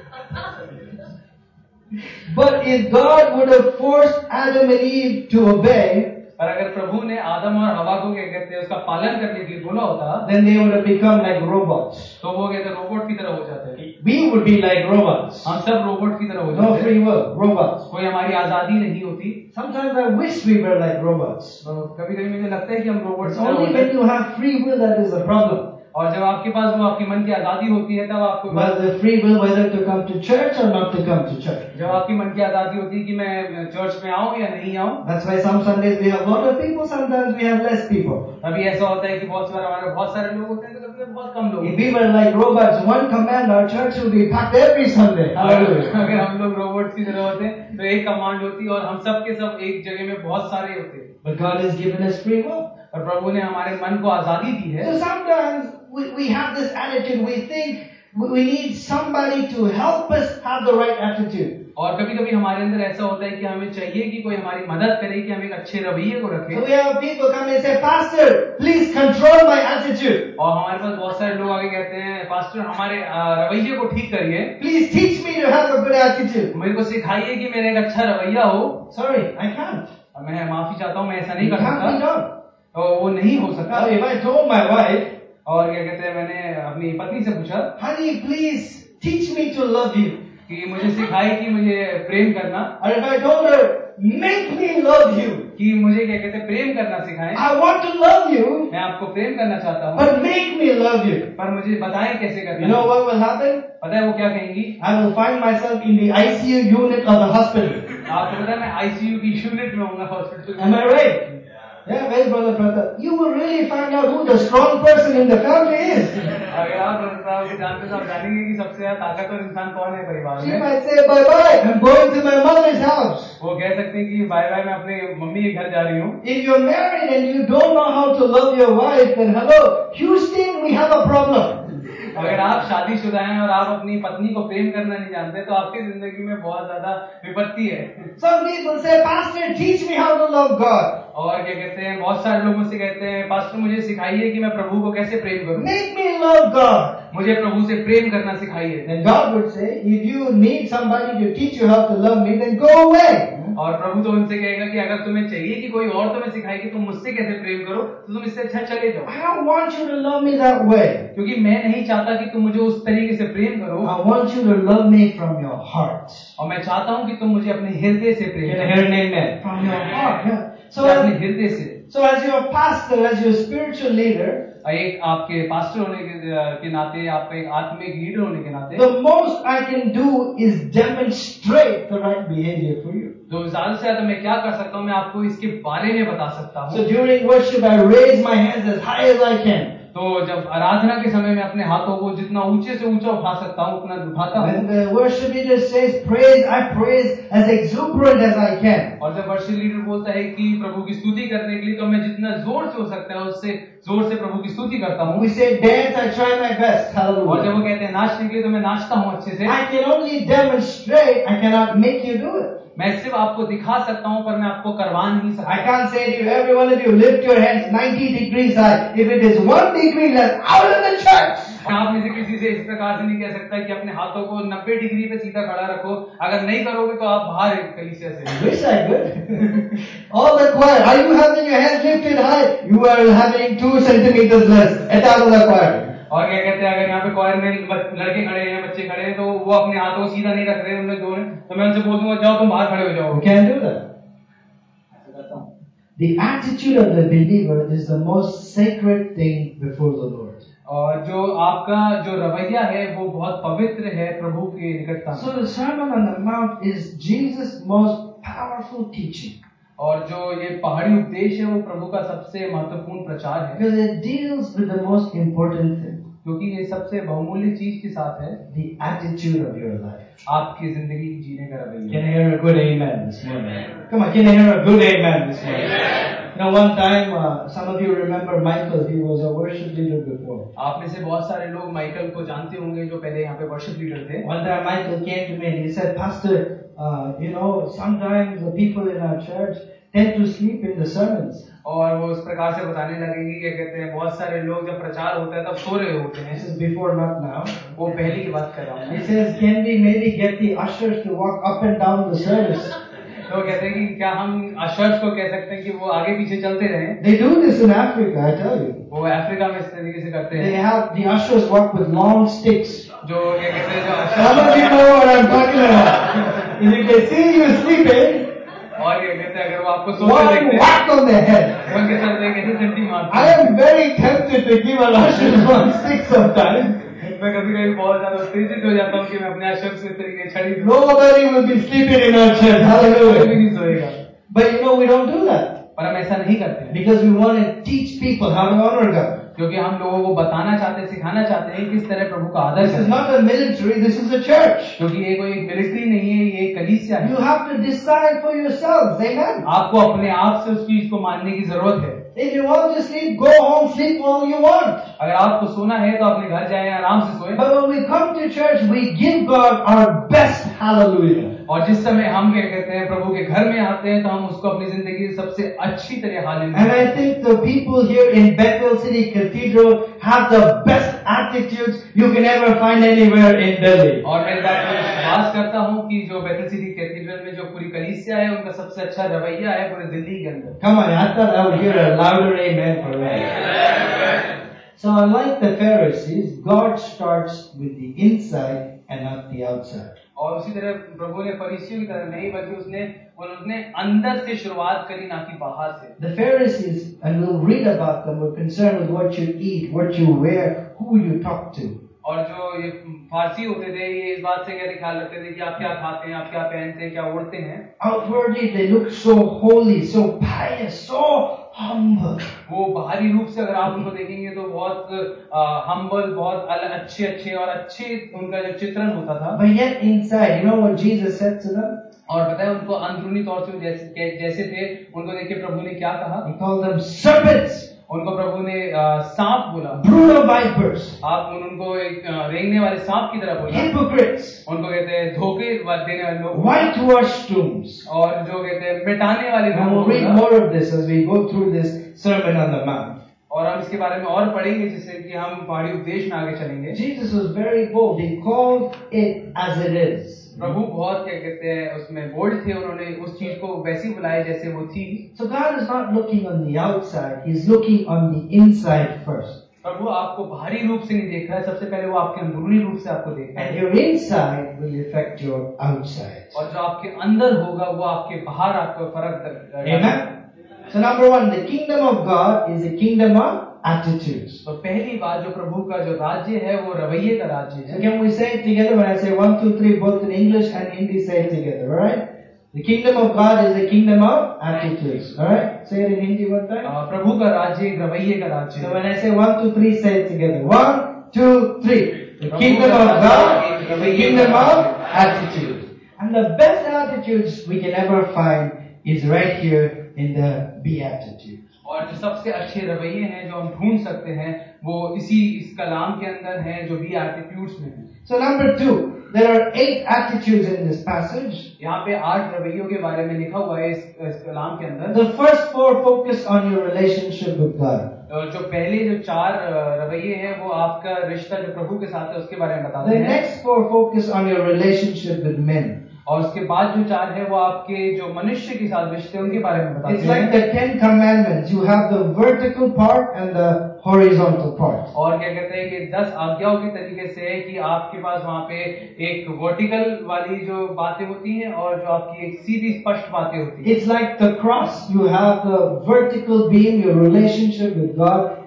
but if God would have forced Adam and Eve to obey, पर अगर प्रभु ने आदम और हवा को क्या कहते हैं उसका पालन करने के लिए बोला होता then they would have become like robots. तो वो कहते हैं रोबोट की तरह हो जाते हैं। We would be like robots. हम सब रोबोट की तरह हो No जाते free हैं, will, robots. कोई हमारी आजादी नहीं होती। Sometimes I wish we were like robots. तो कभी कभी मुझे लगता है कि हम robot It's only when you have free will that is the problem. और जब आपके पास वो आपके मन की आजादी होती है तब आपको Well, the free will whether to come to church or not to come to church. जब आपकी मन की आजादी होती है कि मैं चर्च में आऊं या नहीं आऊं। That's why some Sundays we have a lot of people, sometimes we have less people. अभी ऐसा होता है कि बहुत बार हमारे बहुत सारे लोग होते हैं तो कभी बहुत कम लोग If होते we were like robots, one command, our church would be packed every Sunday. हैं। Hallelujah. अगर हम लोग रोबोट की तरह होते हैं तो एक कमांड होती है और हम सब के सब एक जगह में बहुत सारे होते हैं। But God has given us free will. और प्रभु ने हमारे मन को आजादी दी है। So sometimes we, we have this attitude, we think we we need somebody to help us have the right attitude. और कभी कभी हमारे अंदर ऐसा होता है कि हमें चाहिए कि कोई हमारी मदद करे कि हम एक अच्छे रवैये को रखें। So we have people come and say, Pastor, please control my attitude. और हमारे पास बहुत सारे लोग आगे कहते हैं पास्टर हमारे अ, रवैये को ठीक करिए, Please teach me to have a good attitude. मेरे को सिखाइए कि मेरा एक अच्छा रवैया हो। Sorry, I can't. मैं माफी चाहता हूँ, मैं ऐसा नहीं It कर can't be सकता। done. तो वो नहीं हो सकता। Now, if I told my wife, और क्या कहते हैं, मैंने अपनी पत्नी से पूछा honey, please teach me to love you. कि मुझे सिखाए कि मुझे प्रेम करना, Or if I told her, make me love you. कि मुझे क्या कहते हैं प्रेम करना सिखाएं। I want to love you, मैं आपको प्रेम करना चाहता हूँ, but make me love you. पर मुझे बताएं कैसे करना। You know what will happen? पता है वो क्या कहेंगी? I will find myself in the I C U unit of the hospital. आपको पता है मैं आईसीयू की यूनिट में हूँ हॉस्पिटल Am में। I right? Yeah, well, brother, brother. You will really find out who the strong person in the family is. अगर आप साहब को जानते तो आप जानेंगे कि सबसे ज्यादा ताकतवर इंसान कौन है परिवार She में। might say, bye bye, I'm going to my mother's house. वो कह सकते हैं कि बाय बाय मैं अपने मम्मी के घर जा रही हूँ। If you're married and you don't know how to love your wife, then hello, Houston, we have a problem. अगर आप शादीशुदा हैं और आप अपनी पत्नी को प्रेम करना नहीं जानते तो आपकी जिंदगी में बहुत ज्यादा विपत्ति है। Some people say, Pastor, teach me how to love God. और क्या कहते हैं, बहुत सारे लोग मुझसे कहते हैं पास्टर मुझे सिखाइए कि मैं प्रभु को कैसे प्रेम करूं, Make me love God. मुझे प्रभु से प्रेम करना सिखाइए। Then God would say, if you need somebody to teach you how to love me, then go away. और प्रभु तो उनसे कहेगा कि अगर तुम्हें चाहिए कि कोई और तुम्हें सिखाए कि तुम मुझसे कैसे प्रेम करो तो तुम इससे अच्छा चले जाओ, I don't want you to love me that way. क्योंकि मैं नहीं चाहता कि तुम मुझे उस तरीके से प्रेम करो, I want you to love me from your heart. और मैं चाहता हूँ कि तुम मुझे अपने हृदय से प्रेम Can I करो। hear an amen? From your heart. Yeah. So, कि अपने as, हृदय से। so as your pastor, as your spiritual leader, एक आपके पास्टर होने के, के नाते, आपका एक आत्मिक लीडर होने के नाते, the most I can do is demonstrate the right behavior for you. तो ज्यादा से ज्यादा मैं क्या कर सकता हूँ, मैं आपको इसके बारे में बता सकता हूँ। So during worship, I raise my hands as high as I can. तो जब आराधना के समय में अपने हाथों को जितना ऊंचे से ऊंचा उठा सकता हूँ उतना उठाता When हूँ, the worship leader says praise, I praise as exuberant as I can. और जब वर्शिप लीडर बोलता है कि प्रभु की स्तुति करने के लिए तो मैं जितना जोर से हो सकता है उससे जोर से प्रभु की स्तुति करता हूँ। We say dance, I try my best. और जब वो Hallelujah. कहते हैं नाचने के लिए तो मैं नाचता हूँ अच्छे से। I can only demonstrate, I cannot make you do it. मैं सिर्फ आपको दिखा सकता हूँ पर मैं आपको करवा नहीं सकता। I can't say to you, every one of you, lift your hands ninety degrees high. If it is one degree less, out of the church. आप में से किसी से इस प्रकार से नहीं कह सकता कि अपने हाथों को नब्बे डिग्री पे सीधा खड़ा रखो, अगर नहीं करोगे तो आप बाहर एक कलीसिया से। Wish I could. All the choir, are you having your hands lifted high? You are having two centimeters less. Get out of the choir. और क्या कहते हैं, अगर यहाँ पे क्वायर में लड़के खड़े हैं, बच्चे खड़े हैं, तो वो अपने हाथों को सीधा नहीं रख रहे हैं, उन्हें जोर है, तो मैं उनसे बोल दूंगा जाओ तुम बाहर खड़े हो जाओ। You can't do that. The attitude of the believer is the most sacred thing before the Lord. और जो आपका जो रवैया है वो बहुत पवित्र है प्रभु के निकटता में। So the Sermon on the Mount is Jesus' most powerful teaching. और जो ये पहाड़ी उपदेश है वो प्रभु का सबसे महत्वपूर्ण प्रचार है, Because it deals with the most important thing, क्योंकि ये सबसे बहुमूल्य चीज के साथ है, the attitude of your life. आपकी जिंदगी जीने का रवैया। Can I hear a good amen this morning? Come on, can I hear a good amen this morning? You know, one time, uh, some of you remember Michael. He was a worship leader before. आप में से बहुत सारे लोग Michael को जानते होंगे जो पहले यहाँ पे वर्शिप लीडर थे। One time Michael came to me and he said, Pastor, uh, you know, sometimes the people in our church tend to sleep in the sermons. और वो उस प्रकार से बताने लगे कि क्या कहते हैं, बहुत सारे लोग जब प्रचार होता है तब सो रहे होते हैं। This is before, not now. वो पहले की बात कर रहा हूँ। He says, can we maybe get the ushers to walk up and down the service? तो वो कहते हैं कि क्या हम अशर्स को कह सकते हैं कि वो आगे पीछे चलते रहें? They do this in Africa, I tell you. वो अफ्रीका में इस तरीके से करते They हैं। have the ushers walk with long sticks. जो क्या कहते हैं, जो Some of you ushers know what I'm talking about. And if they see you sleeping, और क्या कहते हैं, अगर वो आपको सोते one देखते हैं, whack on the head. उनके सर पे कैसे सेंटी मारते I हैं। am very tempted to give an usher one stick sometimes. मैं कभी कभी बहुत ज्यादा उत्तेजित हो जाता हूँ कि मैं अपने अशर्स में इस तरीके से छड़ी दूँ। Nobody will be sleeping in our church. कोई भी Hallelujah. नहीं सोएगा। But you know, we don't do that. पर हम ऐसा नहीं करते हैं, Because we want to teach people how to honor God. क्योंकि हम लोगों को बताना चाहते हैं, सिखाना चाहते हैं किस तरह प्रभु का आदर This is करें। not a military, this is a church. क्योंकि ये कोई एक मिलिट्री नहीं है, ये एक कलीसिया है। You have to decide for yourselves. Amen. आपको अपने आप से उस चीज को मानने की जरूरत है। If you want to sleep, go home, sleep all you want. अगर आपको सोना है तो अपने घर जाएं, आराम से सोएं। But when we come to church, we give God our best hallelujah. और जिस समय हम क्या कहते हैं प्रभु के घर में आते हैं तो हम उसको अपनी जिंदगी की सबसे अच्छी तरह hallelujah. And I think the people here in Bethel City Cathedral have the best attitudes you can ever find anywhere in Delhi. और मैं इस बात पर विश्वास करता हूँ कि जो बेथल सिटी कैथीड्रल में जो पूरी कलीसिया है उनका सबसे अच्छा रवैया है पूरे दिल्ली के अंदर। Come on, I thought I would hear a louder amen for that. So unlike the Pharisees, God starts with the inside and not the outside. और उसी तरह प्रभु ने फरीसियों की तरह नहीं बल्कि उसने उसने अंदर से शुरुआत करी ना कि बाहर से। The Pharisees, and we'll read about them, were concerned with what you eat, what you wear, who you talk to. और जो ये फारसी होते थे ये इस बात से क्या ख्याल रखते थे कि आप क्या खाते हैं, आप क्या पहनते हैं, क्या ओढ़ते हैं। Outwardly they look so holy, so pious, so humble. वो बाहरी रूप से अगर आप उनको देखेंगे तो बहुत हम्बल, बहुत अच्छे अच्छे और अच्छे उनका जो चित्रण होता था। But yet inside, you know what Jesus said to them? और बताया उनको अंदरूनी तौर से जैसे जैसे थे उनको देखिए प्रभु ने क्या कहा। He called them serpents. उनको प्रभु ने सांप बोला। Brood of vipers. आप उनको एक रेंगने वाले सांप की तरह बोला। Hypocrites. उनको कहते हैं धोखे देने वाले लोग। Whitewashed tombs. और जो कहते हैं मिटाने वाले And we'll read more of this as we go through this Sermon on the Mount. और हम इसके बारे में और पढ़ेंगे जिससे कि हम पहाड़ी उपदेश में आगे चलेंगे। Jesus was very bold. He called it as it is. प्रभु बहुत क्या कहते हैं उसमें बोल्ड थे, उन्होंने उस चीज को वैसी बुलाई जैसे वो थी। So God is not looking on the outside. He's looking on the inside first. प्रभु आपको बाहरी रूप से नहीं देख रहा है, सबसे पहले वो आपके अंदरूनी रूप से आपको देख रहा है। And your inside will affect your outside. और जो आपके अंदर होगा वो आपके बाहर आपको फर्क Amen. So number one, the kingdom of God is a kingdom of attitudes. तो पहली बात जो प्रभु का जो राज्य है वो रवैये का राज्य So है। can we say it together when I say one, two, three, both in English and Hindi, say it together, alright? The kingdom of God is a kingdom of attitudes, alright? Say it in Hindi one time. प्रभु का राज्य एक रवैये का राज्य So है। when I say one, two, three, say it together. One, two, three. The kingdom of God is the kingdom of attitudes. And the best attitudes we can ever find is right here in the Beatitudes. और जो सबसे अच्छे रवैये हैं जो हम ढूंढ सकते हैं वो इसी इस कलाम के अंदर हैं जो भी एटीट्यूड्स में हैं। So number two, there are eight attitudes in this passage. यहाँ पे आठ रवैयों के बारे में लिखा हुआ है इस, इस कलाम के अंदर। The first four focus on your relationship with God. और जो पहले जो चार रवैये हैं वो आपका रिश्ता जो प्रभु के साथ है उसके बारे में बताते The हैं। next four focus on your relationship with men. और उसके बाद जो चार है वो आपके जो मनुष्य के साथ रिश्ते उनके बारे में बताते It's like हैं। the Ten Commandments. You have the vertical part and the horizontal part. और क्या कहते हैं कि दस आज्ञाओं के तरीके से है कि आपके पास वहाँ पे एक वर्टिकल वाली जो बातें होती हैं और जो आपकी एक सीधी स्पष्ट बातें होती हैं। It's like the cross. You have the vertical beam, your relationship with God,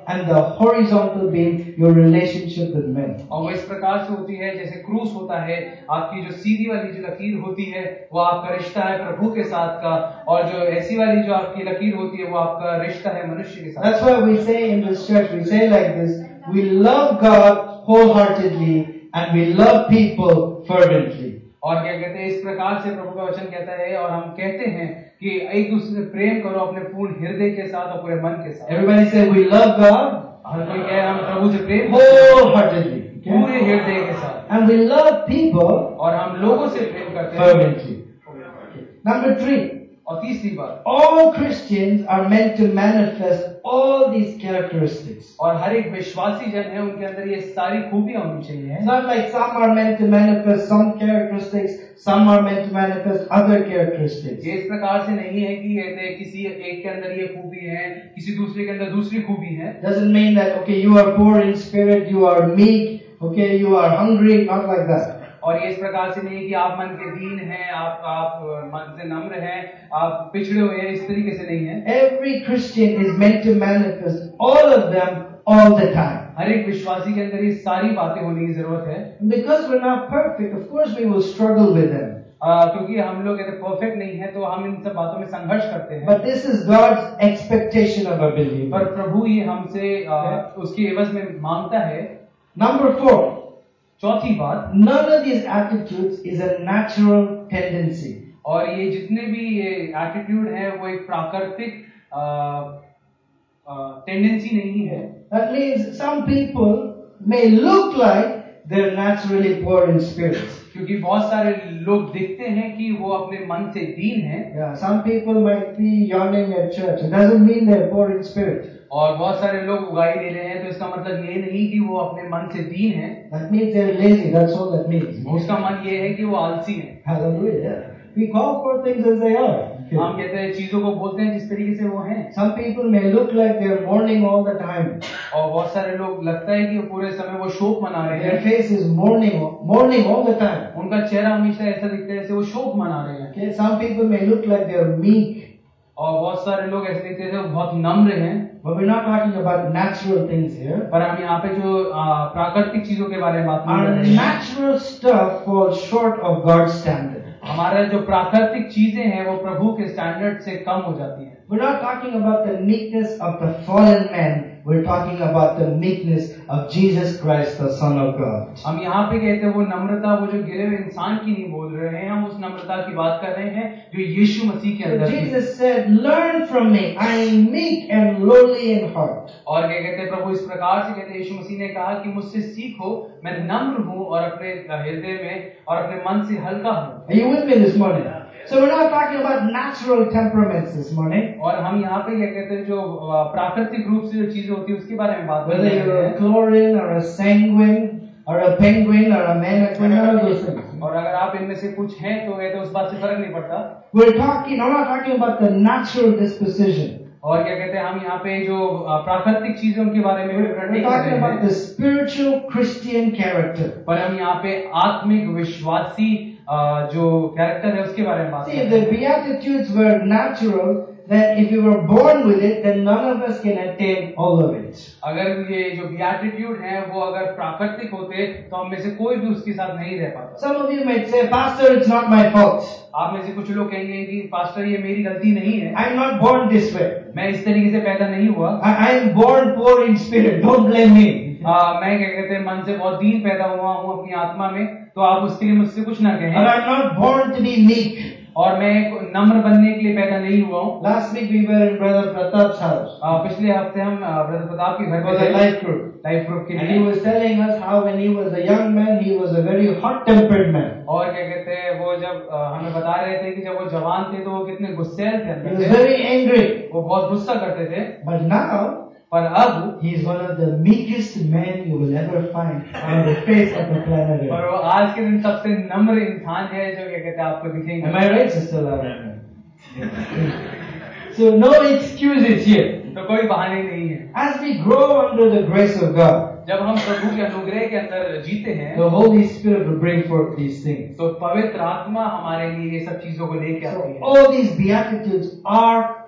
and the horizontal being your relationship with men. और वो इस प्रकार से होती है जैसे क्रूस होता है, आपकी जो सीधी वाली जो लकीर होती है वो आपका रिश्ता है प्रभु के साथ का, और जो ऐसी वाली जो आपकी लकीर होती है वो आपका रिश्ता है मनुष्य के साथ। That's why we say in this church, we say like this: we love God wholeheartedly and we love people fervently. और क्या कहते हैं, इस प्रकार से प्रभु का वचन कहता है, और हम कहते हैं कि एक दूसरे से प्रेम करो अपने पूर्ण हृदय के साथ और पूरे मन के साथ। Everybody say we love God हर कोई कहे हम प्रभु से प्रेम wholeheartedly, पूरे हृदय के साथ, and we love people और हम लोगों से प्रेम करते हैं fervently. Number three, और तीसरी बात, all Christians are meant to manifest all these characteristics. और हर एक विश्वासी जन है उनके अंदर ये सारी खूबियां होनी चाहिए। It's not like some are meant to manifest some characteristics, some are meant to manifest other characteristics. ये इस प्रकार से नहीं है कि ये किसी एक के अंदर ये खूबी है, किसी दूसरे के अंदर दूसरी खूबी है। Doesn't mean that okay, you are poor in spirit, you are meek, okay, you are hungry, not like that. और ये इस प्रकार से नहीं कि आप मन के दीन हैं, आप आप मन से नम्र हैं, आप पिछड़े हुए हैं, इस तरीके से नहीं है। Every Christian is meant to manifest all of them all the time. हर एक विश्वासी के अंदर ये सारी बातें होने की जरूरत है। Because we're not perfect, of course we will struggle with them. आ, क्योंकि हम लोग ऐसे परफेक्ट नहीं है तो हम इन सब बातों में संघर्ष करते हैं। But this is God's expectation of a believer. पर प्रभु ये हमसे आ, उसके एवज में मांगता है। Number four, चौथी बात, none of these attitudes is a natural tendency. और ये जितने भी ये एटीट्यूड है वो एक प्राकृतिक टेंडेंसी नहीं है। That means some people may look like they're naturally poor in spirit. क्योंकि बहुत सारे लोग दिखते हैं कि वो अपने मन से दीन हैं। Yeah, some people might be yawning at church. It doesn't mean they're poor in spirit. और बहुत सारे लोग उगाई ले रहे हैं तो इसका मतलब ये नहीं कि वो अपने मन से दीन हैं। That means they're lazy. That's all that means. उसका मन ये है कि वो आलसी हैं। Hallelujah. We call for things as they are. Okay. हम कहते हैं चीजों को बोलते हैं जिस तरीके से वो हैं। Some people may look like they're mourning all the time. और बहुत सारे लोग लगता है कि पूरे समय वो शोक मना रहे Their हैं। face is mourning, mourning all the time. उनका चेहरा हमेशा ऐसा दिखता है जैसे वो शोक मना रहे हैं। Okay. Some people may look like they're meek. और बहुत सारे लोग ऐसे दिखते हैं वो बहुत नम्र हैं। But we're not talking about natural things here. पर हम यहाँ पे जो आ, प्राकृतिक चीजों के बारे में बात नहीं कर Our रहे हैं। natural stuff falls short of God's standard. हमारा जो प्राकृतिक चीजें हैं वो प्रभु के स्टैंडर्ड से कम हो जाती हैं। We're not talking about the meekness of the fallen man. We're talking about the meekness of Jesus Christ, the Son of God. हम यहाँ पे कहते हैं वो नम्रता, वो जो गिरे हुए इंसान की नहीं बोल रहे हैं, हम उस नम्रता की बात कर रहे हैं जो यीशु मसीह के अंदर थी। Jesus said, "Learn from me. I am meek and lowly in heart." और क्या कहते हैं प्रभु इस प्रकार से कहते हैं, यीशु मसीह ने कहा कि मुझसे सीखो, मैं नम्र हूँ और अपने हृदय में और अपने मन से हल्का हूँ। Are you with me this morning? So we're not talking about natural temperaments this morning. और हम यहाँ पे क्या कहते हैं जो प्राकृतिक रूप से जो चीजें होती है उसके बारे में बात कर Whether रहे you're a हैं। chlorine or a sanguine or a penguin or a mannequin, none of those things. और अगर आप इनमें से कुछ हैं तो कहते हैं उस बात से फर्क नहीं पड़ता। We're talking, I'm not talking about the natural disposition. और क्या कहते हैं हम यहाँ पे जो प्राकृतिक चीजें उनके बारे में विवरण We're नहीं कर talking रहे about हैं, the spiritual Christian character. पर हम यहाँ पे आत्मिक विश्वासी अ, जो कैरेक्टर है उसके बारे में बात See, कर if रहे the हैं। Beatitudes were natural, then if you were born with it, then none of us can attain all of it. अगर ये जो बीएटिट्यूड है वो अगर प्राकृतिक होते तो हम में से कोई भी उसके साथ नहीं रह पाता। Some of you might say, Pastor, it's not my fault. आप में से कुछ लोग कहेंगे कि पास्टर ये मेरी गलती नहीं है, I'm not born this way. मैं इस तरीके से पैदा नहीं हुआ, I, I'm born poor in spirit. Don't blame me. आ, मैं क्या कहते हैं मन से बहुत दीन पैदा हुआ हूँ अपनी आत्मा में, तो आप उसके लिए मुझसे कुछ ना Or कहें। I'm not born to be meek. और मैं एक नम्र बनने के लिए पैदा नहीं हुआ हूँ। Last week we were in Brother Pratap's house आ, पिछले हफ्ते हम ब्रदर प्रताप के घर for पे the थे, life group. लाइफ ग्रुप के And he लिए। was telling us how when he was a young man, he was a very hot-tempered man. और क्या कहते हैं वो जब आ, हमें बता रहे थे कि जब वो जवान थे तो वो कितने गुस्सैल थे He अंदर was से, very angry. वो बहुत गुस्सा करते थे। But now, पर अब he is one of the meekest men you will ever find on the face of the planet पर Earth. वो आज के दिन सबसे नम्र इंसान है जो क्या कहते हैं आपको दिखेंगे। Am I right, Sister Lara? So no excuses here. तो कोई बहाने नहीं है। As we grow under the grace of God, जब हम प्रभु के अनुग्रह के अंदर जीते हैं the Holy Spirit will bring forth these things. तो पवित्र आत्मा हमारे लिए ये सब चीजों को लेके So आती है। all these beatitudes are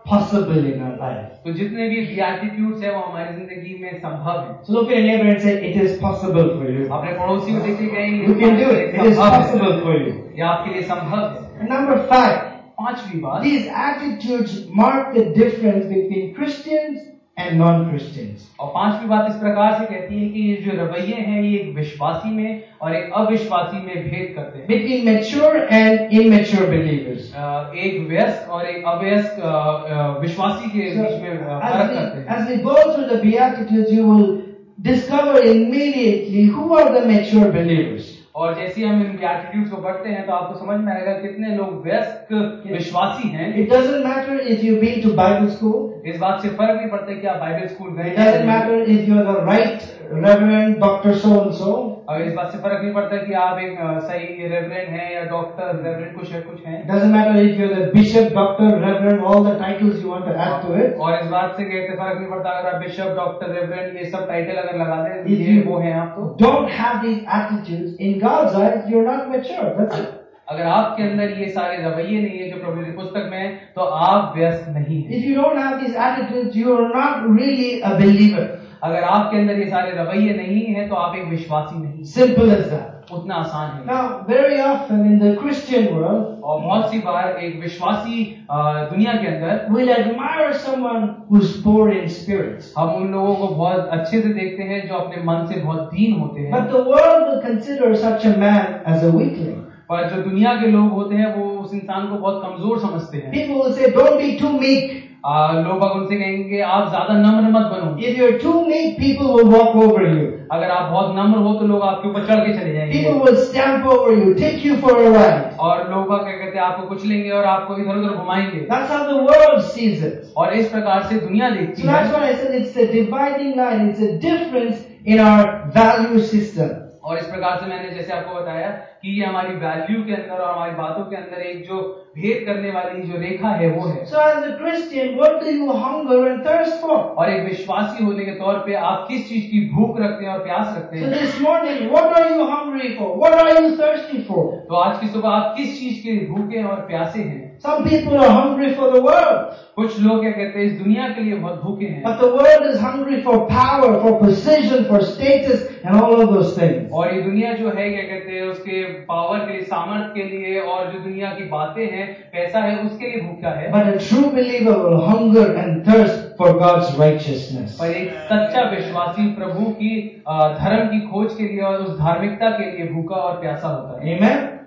possible in our life. तो जितने भी beatitudes है वो हमारी जिंदगी में संभव है. So look at your neighbor and say, it is possible for you. अपने पड़ोसी को देखिए कहेंगे You can do it. It is possible for you. ये आपके लिए संभव है. And number five, पांचवी बात, these attitudes mark the difference between Christians and non-Christians. और पांचवी बात इस प्रकार से कहती है कि ये जो रवैये हैं ये एक विश्वासी में और एक अविश्वासी में भेद करते हैं. Between mature and immature believers. अ, एक वयस्क और एक अवयस्क अ, अ, विश्वासी के So, बीच में अ, as फर्क we, करते हैं. as we go through the Beatitudes, you will discover immediately who are the mature believers. और जैसे ही हम इन एटीट्यूड्स को पढ़ते हैं तो आपको समझ में आएगा कितने लोग वयस्क विश्वासी हैं. It doesn't matter if you've been to Bible school. इस बात से फर्क नहीं पड़ता कि आप बाइबल स्कूल गए It doesn't matter if you're the right Reverend Doctor so and so. और इस बात से फर्क नहीं पड़ता कि आप एक अ, सही रेवरेंड हैं या डॉक्टर रेवरेंड कुछ है कुछ हैं. It doesn't matter if you're the bishop, doctor, reverend, all the titles you want to add to it. और इस बात से कहते फर्क नहीं पड़ता अगर आप बिशप डॉक्टर रेवरेंड ये सब टाइटल अगर लगा दें If ये you वो हैं आप तो. don't have these attitudes, in God's eyes, you're not mature. That's it. अगर आपके अंदर ये सारे रवैये नहीं है जो प्रभु की पुस्तक में है तो आप व्यस्त नहीं हैं. If you don't have these attitudes, you are not really a believer. अगर आपके अंदर ये सारे रवैये नहीं है तो आप एक विश्वासी नहीं. Simple as that. उतना आसान है. Now, very often in the Christian world, और बहुत सी बार एक विश्वासी अ, दुनिया के अंदर we'll admire someone who's poor in spirit. हम उन लोगों को बहुत अच्छे से देखते हैं जो अपने मन से बहुत दीन होते हैं. But the world will consider such a man as a weakling. पर जो दुनिया के लोग होते हैं वो उस इंसान को बहुत कमजोर समझते हैं. People will say, don't be too meek. आ, लोग अब उनसे कहेंगे आप ज्यादा नम्र मत बनो. If you're too meek, people will walk over you. अगर आप बहुत नम्र हो तो लोग आपके ऊपर चढ़ के चले जाएंगे. People will stamp over you, take you for a ride. और लोग क्या कहते हैं आपको कुछ लेंगे और आपको इधर उधर घुमाएंगे. That's how the world sees it. और इस प्रकार से दुनिया देखती So that's है. why I said it's a dividing line. It's a difference in our value system. और इस प्रकार से मैंने जैसे आपको बताया कि ये हमारी वैल्यू के अंदर और हमारी बातों के अंदर एक जो भेद करने वाली जो रेखा है वो है. So as a Christian, what do you hunger and thirst for? और एक विश्वासी होने के तौर पे आप किस चीज की भूख रखते हैं और प्यास रखते So हैं. this morning, what are you hungry for? What are you thirsty for? तो आज की सुबह आप किस चीज के भूखे और प्यासे हैं. Some people are hungry for the world. कुछ लोग क्या कहते हैं इस दुनिया के लिए बहुत भूखे हैं. But the world is hungry for power, for position, for status, and all of those things. और ये दुनिया जो है क्या कहते हैं उसके पावर के लिए, सामर्थ के लिए और जो दुनिया की बातें हैं पैसा है उसके लिए भूखा है. But a true believer will hunger and thirst for God's righteousness. पर एक सच्चा विश्वासी प्रभु की अ, धर्म की खोज के लिए और उस धार्मिकता के लिए भूखा और प्यासा होता है.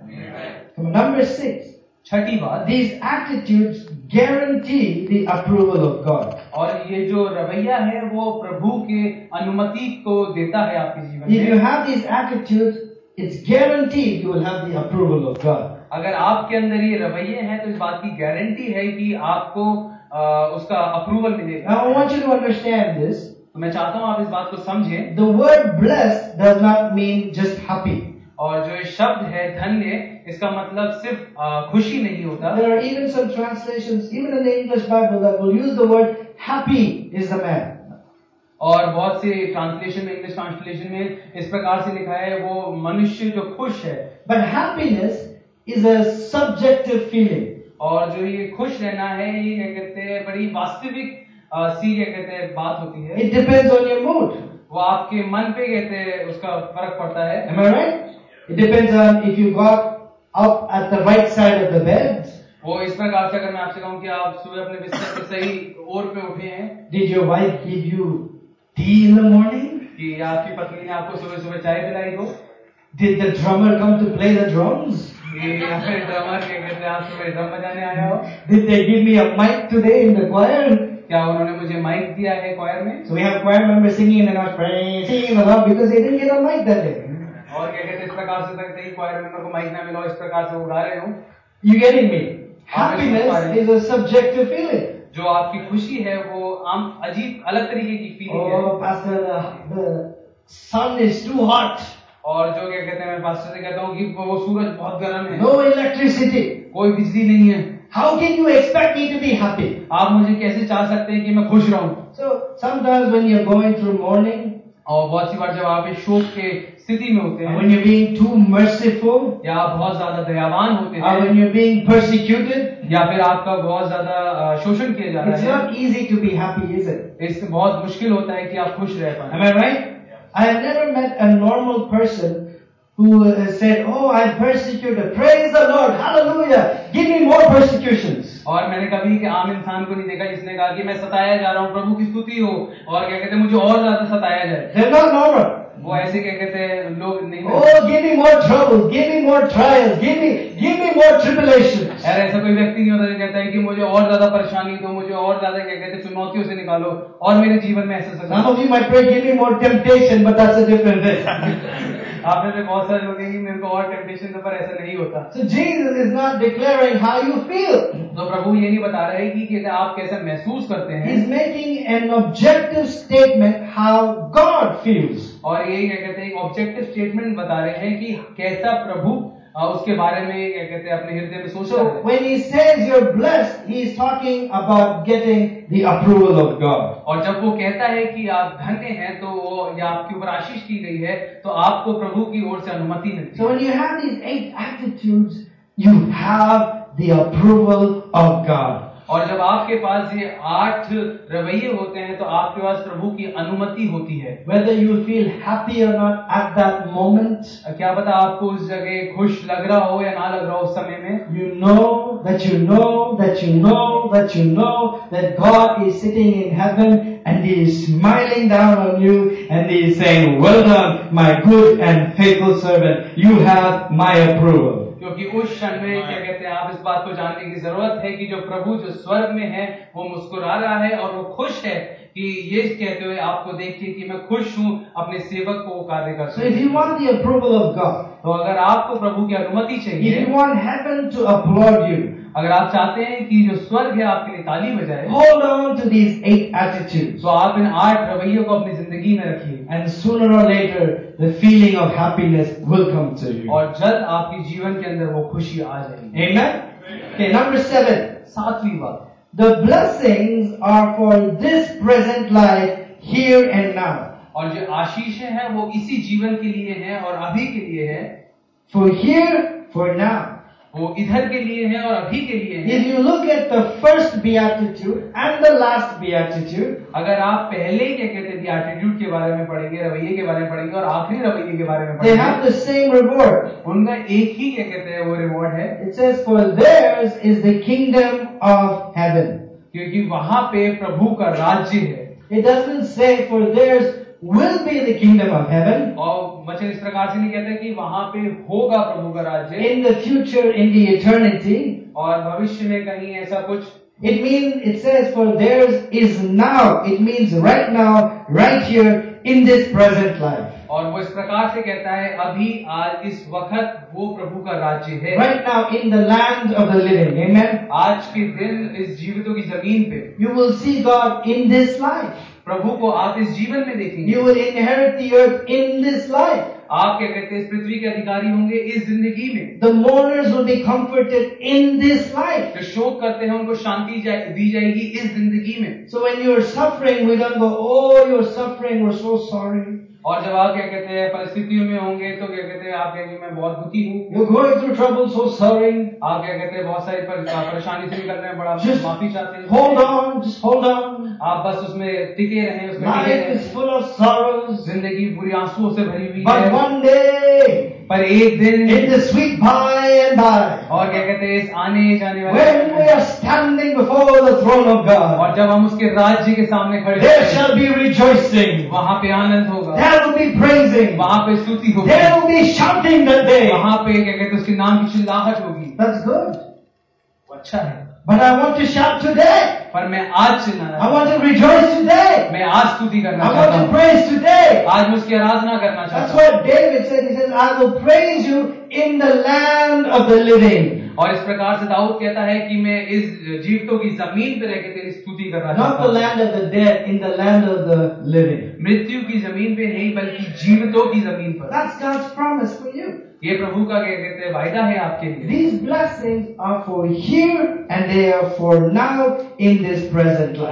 Amen? Number six. छठी बात, These attitudes guarantee the approval of God. और ये जो रवैया है वो प्रभु के अनुमति को देता है आपके जीवन If you में. have these attitudes, it's guaranteed you will have the approval of God. अगर आपके अंदर ये रवैये हैं तो इस बात की गारंटी है कि आपको अ, उसका अप्रूवल मिलेगा. Now I want you to understand this. तो मैं चाहता हूँ आप इस बात को समझें. The word blessed does not mean just happy. और जो ये शब्द है धन्य, इसका मतलब सिर्फ अ, खुशी नहीं होता. There are even some translations, even in the English Bible, that will use the word happy is the man. और बहुत से ट्रांसलेशन में, इंग्लिश ट्रांसलेशन में इस प्रकार से लिखा है वो मनुष्य जो खुश है. But happiness is a subjective feeling. और जो ये खुश रहना है ये क्या कहते हैं बड़ी वास्तविक अ, सी क्या कहते हैं बात होती है. It depends on your mood. वो आपके मन पे कहते हैं उसका फर्क पड़ता है. Am I right? It depends on if you got up at the right side of the bed. वो इस प्रकार से अगर मैं आपसे कहूँ कि आप सुबह अपने बिस्तर पे सही ओर पे उठे हैं. Did your wife give you tea in the morning? कि आपकी पत्नी ने आपको सुबह सुबह चाय पिलाई हो. Did the drummer come to play the drums? कि या फिर ड्रमर क्या कहते हैं आप सुबह ड्रम बजाने आया हो. Did they give me a mic today in the choir? क्या उन्होंने मुझे माइक दिया है क्वायर में. So we have choir members singing and not praying, singing along because they didn't get a mic that day. और क्या कहते हैं इस प्रकार से सकते ही क्वायर मेंबर को माइक ना मिला इस प्रकार से वो गा रहे हो. You getting me? Happiness is a subjective feeling. जो आपकी खुशी है वो आम अजीब अलग तरीके की फीलिंग है. Oh, Pastor, the, the sun is too hot. और जो क्या कहते हैं मैं पास्टर से कहता हूँ कि वो सूरज बहुत गर्म है. No electricity. कोई बिजली नहीं है. How can you expect me to be happy? आप मुझे कैसे चाह सकते हैं कि मैं खुश रहूं. So sometimes when you're going through mourning, और बहुत सी बार जब आप इस शोक के स्थिति में होते and हैं when you're being too merciful, या आप बहुत ज्यादा दयावान होते or हैं when you're being persecuted, या फिर आपका बहुत ज्यादा अ, शोषण किया जा it's रहा not easy to be happy, is it? है, इससे बहुत मुश्किल होता है कि आप खुश रह पाए। Am I right? I have never met a normal person who uh, said, "Oh, I'm persecuted. Praise the Lord. Hallelujah. Give me more persecutions." और मैंने कभी कि आम इंसान को नहीं देखा जिसने कहा कि मैं सताया जा रहा हूँ, प्रभु की स्तुति हो, और क्या कहते हैं मुझे और ज्यादा सताया जाए। They're not normal. वो ऐसे क्या कहते हैं लोग नहीं Oh, give me more troubles. Give me more trials. Give me, give me more tribulations. यार ऐसा कोई व्यक्ति नहीं होता जो कहता है कि मुझे और ज्यादा परेशानी दो, मुझे और ज्यादा क्या कहते हैं चुनौतियों से निकालो और मेरे जीवन में ऐसा Some सब। of you might pray, "Give me more temptation," but that's a different thing. आप में से बहुत सारे लोग हैं कि मेरे को और टेम्पटेशन दो, पर ऐसा नहीं होता। So Jesus is not declaring how you feel. तो प्रभु ये नहीं बता रहे कि कि आप कैसा महसूस करते हैं, He's making an objective statement how God feels. और ये क्या कहते हैं एक ऑब्जेक्टिव स्टेटमेंट बता रहे हैं कि कैसा प्रभु आ, उसके बारे में क्या कहते हैं अपने हृदय में सोच रहे So हैं। when he says you're blessed, he's talking about getting the approval of God. और जब वो कहता है कि आप धन्य हैं तो वो या आपके ऊपर आशीष की गई है तो आपको प्रभु की ओर से अनुमति मिलती So है। when you have these eight attitudes, you have the approval of God. और जब आपके पास ये आठ रवैये होते हैं तो आपके पास प्रभु की अनुमति होती है। Whether you feel happy or not at that moment, क्या पता आपको उस जगह खुश लग रहा हो या ना लग रहा हो उस समय में, you know that you know that you know that you know that God is sitting in heaven and He is smiling down on you and He is saying, "Well done, my good and faithful servant. You have my approval." क्योंकि उस क्षण में क्या कहते हैं आप इस बात को जानने की जरूरत है कि जो प्रभु जो स्वर्ग में है वो मुस्कुरा रहा है और वो खुश है कि ये कहते हुए आपको देखिए कि मैं खुश हूँ अपने सेवक को वो कार्य कर So if you want the approval of God, तो अगर आपको प्रभु की अनुमति if चाहिए, you want heaven to applaud you, अगर आप चाहते हैं कि जो स्वर्ग है आपके लिए ताली बजाए, hold on to these eight attitudes. तो आप इन आठ रवैयों को अपनी जिंदगी में रखिए And sooner or later, the feeling of happiness will come to you. और जल्द आपके जीवन के अंदर वो खुशी आ जाएगी। Amen? Okay, number seven. सातवीं बात, The blessings are for this present life, here and now. और जो आशीषें हैं वो इसी जीवन के लिए हैं और अभी के लिए है। For here, for now. वो इधर के लिए है और अभी के लिए है। If you look at the first beatitude and the last beatitude, अगर आप पहले क्या कहते हैं एटीट्यूड के बारे में पढ़ेंगे, रवैये के बारे में पढ़ेंगे और आखिरी रवैये के बारे में they have पढ़ेंगे, the same reward. उनका एक ही क्या कहते हैं वो रिवॉर्ड है, It says, "For theirs is the kingdom of heaven." क्योंकि वहां पे प्रभु का राज्य है। It doesn't say, "For theirs will be the kingdom of heaven." और वचन इस प्रकार से नहीं कहते कि वहां पे होगा प्रभु का राज्य In the future, in the eternity, और भविष्य में कहीं ऐसा कुछ। it means, it says, "For theirs is now." It means right now, right here, in this present life. और वो इस प्रकार से कहता है अभी आज इस वक्त वो प्रभु का राज्य है, Right now, in the land of the living. Amen. आज के दिन इस जीवितों की जमीन पे You will see God in this life. प्रभु को आप इस जीवन में देखेंगे। You will inherit the earth in this life. आप क्या कहते हैं इस पृथ्वी के अधिकारी होंगे इस जिंदगी में। The mourners will be comforted in this life. जो शोक करते हैं उनको शांति जाए- दी जाएगी इस जिंदगी में। So when you are suffering, we don't go, "Oh, you're suffering, we're so sorry." और जब आप क्या कहते हैं परिस्थितियों में होंगे तो क्या कहते हैं आप कहेंगे मैं बहुत दुखी हूँ। You're going through trouble, so sorry. आप क्या कहते हैं बहुत सारी पर- परेशानी से निकल रहे हैं, बड़ा Just माफी चाहते हैं। hold on, just hold on. आप बस उसमें टिके रहें, उसमें टिके Life रहें। is full of sorrows. जिंदगी पूरी आंसुओं से भरी हुई But है, one day, पर एक दिन in the sweet by and by, और क्या कहते हैं इस आने जाने वाले when we are standing before the throne of God, और जब हम उसके राज्य के सामने खड़े there होंगे, shall be rejoicing. वहाँ पे आनंद होगा, There will be praising. वहाँ पे स्तुति होगी, There will be shouting that day. वहाँ पे क्या कहते हैं उसके नाम की चिल्लाहट होगी। That's good. वो अच्छा है, But I want to shout today. पर मैं आज चिल्लाना I चाहता want to rejoice today. हूँ, मैं आज स्तुति करना I want चाहता to हूँ, praise today. आज मैं उसकी आराधना करना That's चाहता हूँ। what David said. He says, "I will praise you in the land of the living." और इस प्रकार से दाऊद कहता है कि मैं इस जीवितों की जमीन पे रह के तेरी स्तुति करना Not चाहता the हूँ, land of the dead, in the land of the living. मृत्यु की जमीन पे नहीं बल्कि जीवितों की जमीन पर। That's God's promise for you. ये प्रभु का क्या कहते हैं वायदा है आपके लिए। These blessings are for here and they are for now in this present life.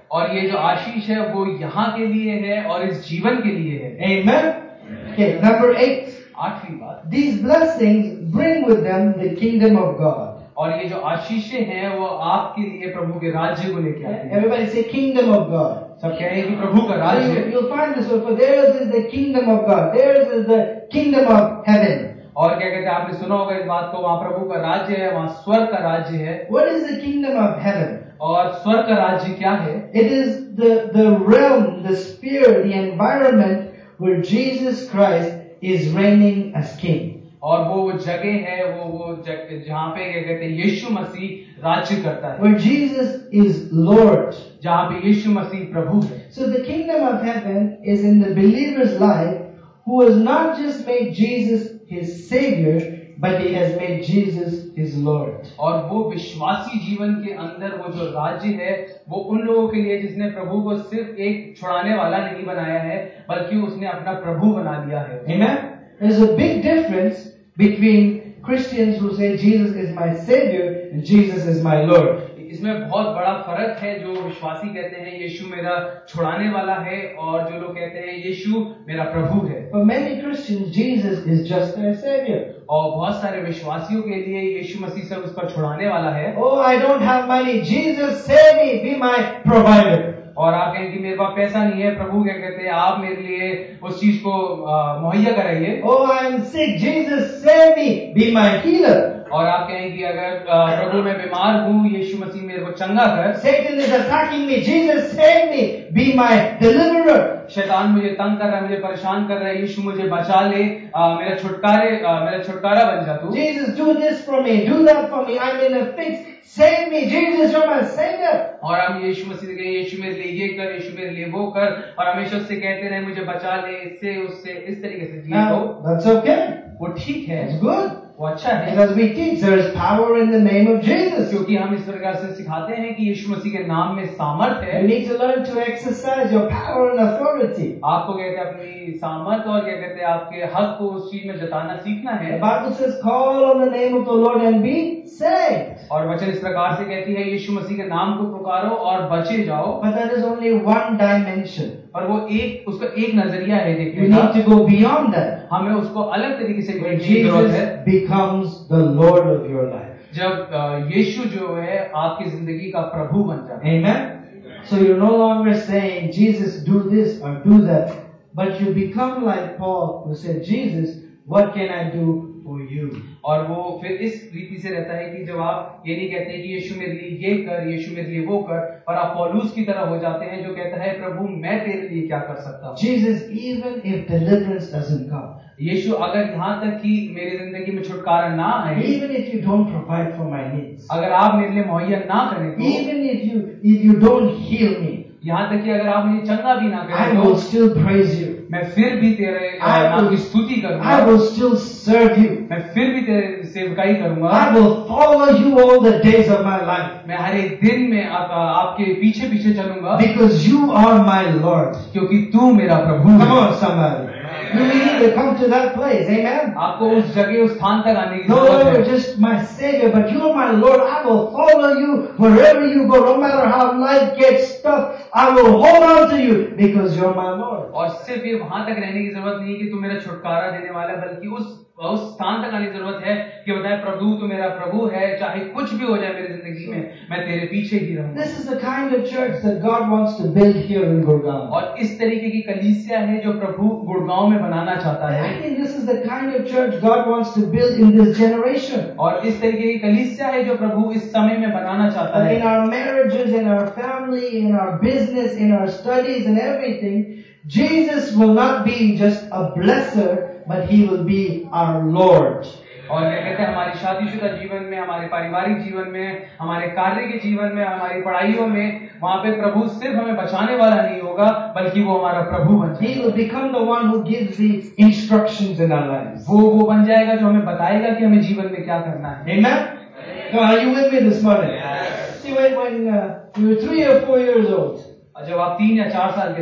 और ये जो आशीष है वो यहाँ के लिए है और इस जीवन के लिए है। Amen? Okay, number eight. आठवीं बात, These blessings bring with them the kingdom of God. और ये जो आशीषें हैं वो आपके लिए प्रभु के राज्य को लेके आती है। Everybody say kingdom of God. सब कहें कि प्रभु का So राज्य, you, you'll find this word, for theirs is the kingdom of God. Theirs is the kingdom of heaven. और क्या कहते हैं, आपने सुना होगा इस बात को, वहाँ प्रभु का राज्य है, वहाँ स्वर्ग का राज्य है। What is the kingdom of heaven? और स्वर्ग का राज्य क्या है? It is the, the realm, the sphere, the environment where Jesus Christ is reigning as king. और वो वो जगह है, वो वो जग- जहाँ पे क्या कहते हैं यीशु मसीह राज्य करता है, Where Jesus is Lord. जहाँ पे यीशु मसीह प्रभु है। So the kingdom of heaven is in the believer's life who has not just made Jesus his Savior, but he has made Jesus his Lord. और वो विश्वासी जीवन के अंदर वो जो राज्य है वो उन लोगों के लिए जिसने प्रभु को सिर्फ एक छुड़ाने वाला नहीं बनाया है, बल्कि उसने अपना प्रभु बना लिया है। Amen? There's a big difference between Christians who say Jesus is my Savior and Jesus is my Lord. इसमें बहुत बड़ा फर्क है, जो विश्वासी कहते हैं यीशु मेरा छुड़ाने वाला है, और जो लोग कहते हैं यीशु मेरा प्रभु है। For many Christians, Jesus is just their Savior. और बहुत सारे विश्वासियों के लिए यीशु मसीह सिर्फ उसका छुड़ाने वाला है। Oh, I don't have money. Jesus, save me. Be my provider. और आप कहें कि मेरे पास पैसा नहीं है, प्रभु क्या कहते हैं आप मेरे लिए उस चीज को आ, मुहैया कराइए। Oh, I am sick. Jesus, save me. Be my healer. और आप कहें कि अगर आ, प्रभु मैं बीमार हूँ, यीशु मसीह मेरे को चंगा कर। Satan is attacking me. Jesus, save me. Be my deliverer. शैतान मुझे तंग कर रहा है, मुझे परेशान कर रहा है, यीशु मुझे बचा ले, आ, मेरा छुटकारे आ, मेरा छुटकारा बन जा तू। Jesus, do this for me. Do that for me. I'm in a fix. Save me. Jesus, you're my Savior. और हम यीशु मसीह से कहें यीशु मेरे लिए ये कर, यीशु मेरे लिए वो कर, और हमेशा उससे कहते रहे मुझे बचा ले, इससे उससे इस तरीके से जिए। तो Now, that's okay. वो ठीक है, It's good. वो अच्छा है, Because we teach there is power in the name of Jesus. क्योंकि हम इस प्रकार से सिखाते हैं कि यीशु मसीह के नाम में सामर्थ है। You need to learn to exercise your power and authority. आपको कहते हैं अपनी सामर्थ और क्या कहते हैं आपके हक को उस चीज में जताना सीखना The है। Bible says, call on the name of the Lord and be saved. और वचन इस प्रकार से कहती है यीशु मसीह के नाम को पुकारो और बचे जाओ। But that is only one dimension. और वो एक उसका एक नजरिया है You देखने need का, to go beyond that. हमें उसको अलग तरीके से Where देखने की जरूरत है। Jesus becomes the Lord of your life. जब अ, यीशु जो है आपकी जिंदगी का प्रभु बन जाता है। Amen? So you're no longer saying, Jesus, do this or do that. But you become like Paul who said, Jesus, what can I do for you? और वो फिर इस रीति से रहता है कि जब आप ये नहीं कहते कि यीशु मेरे लिए ये कर, यीशु मेरे लिए वो कर, और आप पौलुस की तरह हो जाते हैं जो कहता है प्रभु मैं तेरे लिए क्या कर सकता हूँ। Jesus, even if deliverance doesn't come, यीशु अगर यहाँ तक कि मेरी जिंदगी में छुटकारा ना आए, even if you don't provide for my needs, अगर आप मेरे लिए मुहैया ना करें तो, even if you if you don't heal me, यहाँ तक कि अगर आप मुझे चंगा भी ना I करें will तो still praise you. मैं फिर भी तेरे अ, I नाम will- की स्तुति I करूंगा, will still serve you. मैं फिर भी तेरे सेवकाई करूंगा, I will follow you all the days of my life मैं हर एक दिन में आप, आपके पीछे पीछे चलूंगा, because you are my Lord. क्योंकि तू मेरा प्रभु Come है। on, somebody. You need to come to that place. Amen. आपको उस जगह उस स्थान तक आने की No जरूरत longer है। just my Savior, but you're my Lord. I will follow you wherever you go, no matter how life gets tough. I will hold on to you because you're my Lord. और सिर्फ ये वहां तक रहने की जरूरत नहीं है कि तू मेरा छुटकारा देने वाला है, बल्कि उस उस स्थान तक आने की जरूरत है कि बताए प्रभु तू मेरा प्रभु है, चाहे कुछ भी हो जाए मेरी जिंदगी में मैं तेरे पीछे ही रहूंगा। This is the kind of church that God wants to build here in Gurgaon. और इस तरीके की कलीसिया है जो प्रभु गुड़गांव में बनाना चाहता I है, think this is the kind of church God wants to build in this generation. और इस तरीके की कलीसिया है जो प्रभु इस समय में बनाना चाहता In है। our marriages, in our family, in our business, in our studies and everything, Jesus will not be just a blesser, but He will be our Lord. और क्या कहते हैं हमारी शादीशुदा जीवन में, हमारे पारिवारिक जीवन में, हमारे कार्य के जीवन में, हमारी पढ़ाइयों में, वहाँ पे प्रभु सिर्फ हमें बचाने वाला नहीं होगा, बल्कि वो हमारा प्रभु बन He जाएगा। will become the one who gives the instructions in our lives. वो वो बन जाएगा जो हमें बताएगा कि हमें जीवन में क्या करना है। Amen? So are you with me this morning? See, when, when uh, we were three or four years old, और जब आप तीन या चार साल के थे,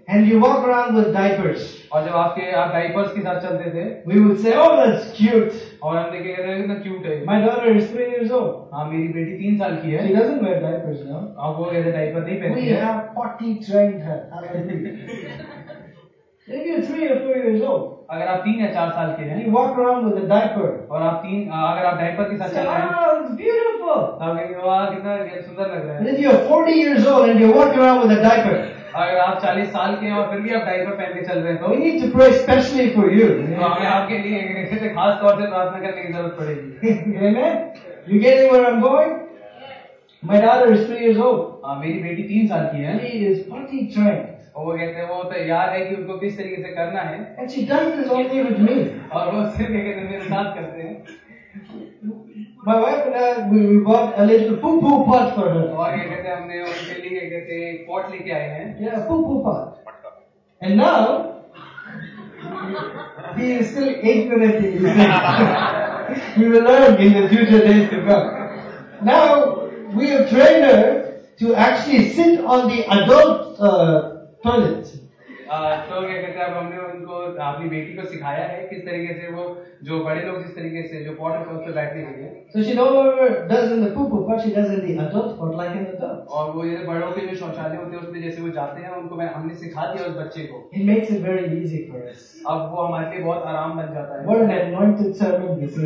and you walk around with diapers, और जब आपके आप डाइपर्स के साथ चलते थे we would say, "Oh, that's cute." और हम देखे कहते हैं कितना क्यूट है। My daughter is three years old. हाँ मेरी बेटी तीन साल की है। She doesn't wear diapers now. अब वो कहते डाइपर नहीं पहनती We है। have potty trained her. Hallelujah. If you're three or four years old, अगर आप तीन या चार साल के हैं you walk around with a diaper. और आप तीन अगर आप डाइपर के साथ Say, चल रहे हैं "Oh, it's beautiful." तो आप कहेंगे वाह कितना सुंदर लग रहा But है। if you're forty years old and you're walking around with a diaper, अगर आप चालीस साल के हैं और फिर भी आप डाइपर पहन के चल रहे हैं तो we need to pray especially for you. तो हमें आपके लिए कैसे खास तौर से प्रार्थना करने की जरूरत पड़ेगी। Amen? You getting where I'm going? My daughter is three years old. हाँ मेरी बेटी तीन साल की है She is potty trained. और वो कहते हैं वो तैयार है कि उनको किस तरीके से करना है And she does this only with me. और वो सिर्फ क्या कहते हैं मेरे साथ करते हैं। My wife and I, we, we bought a little poo-poo pot for her. और क्या कहते हैं हमने उनके लिए क्या कहते हैं एक पॉट लेके आए हैं। Yeah, poo-poo pot. And now, he is still ignorant in his things. We will learn in the future days to come. Now, we have trained her to actually sit on the adult uh, toilet. आ, तो क्या कहते हैं अब हमने उनको अपनी बेटी को सिखाया है किस तरीके से वो जो बड़े लोग जिस तरीके से जो पॉट होता है उस पर बैठने के लिए। So she no longer does in the poo-poo pot, she does in the adult pot like an adult. और वो ये बड़ों के जो शौचालय होते हैं उसमें जैसे वो जाते हैं उनको मैं हमने सिखा दिया उस बच्चे को। It makes it very easy for us. अब वो हमारे लिए बहुत आराम बन जाता है। What an anointed sermon this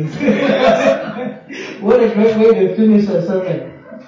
is. What a great way to finish a sermon.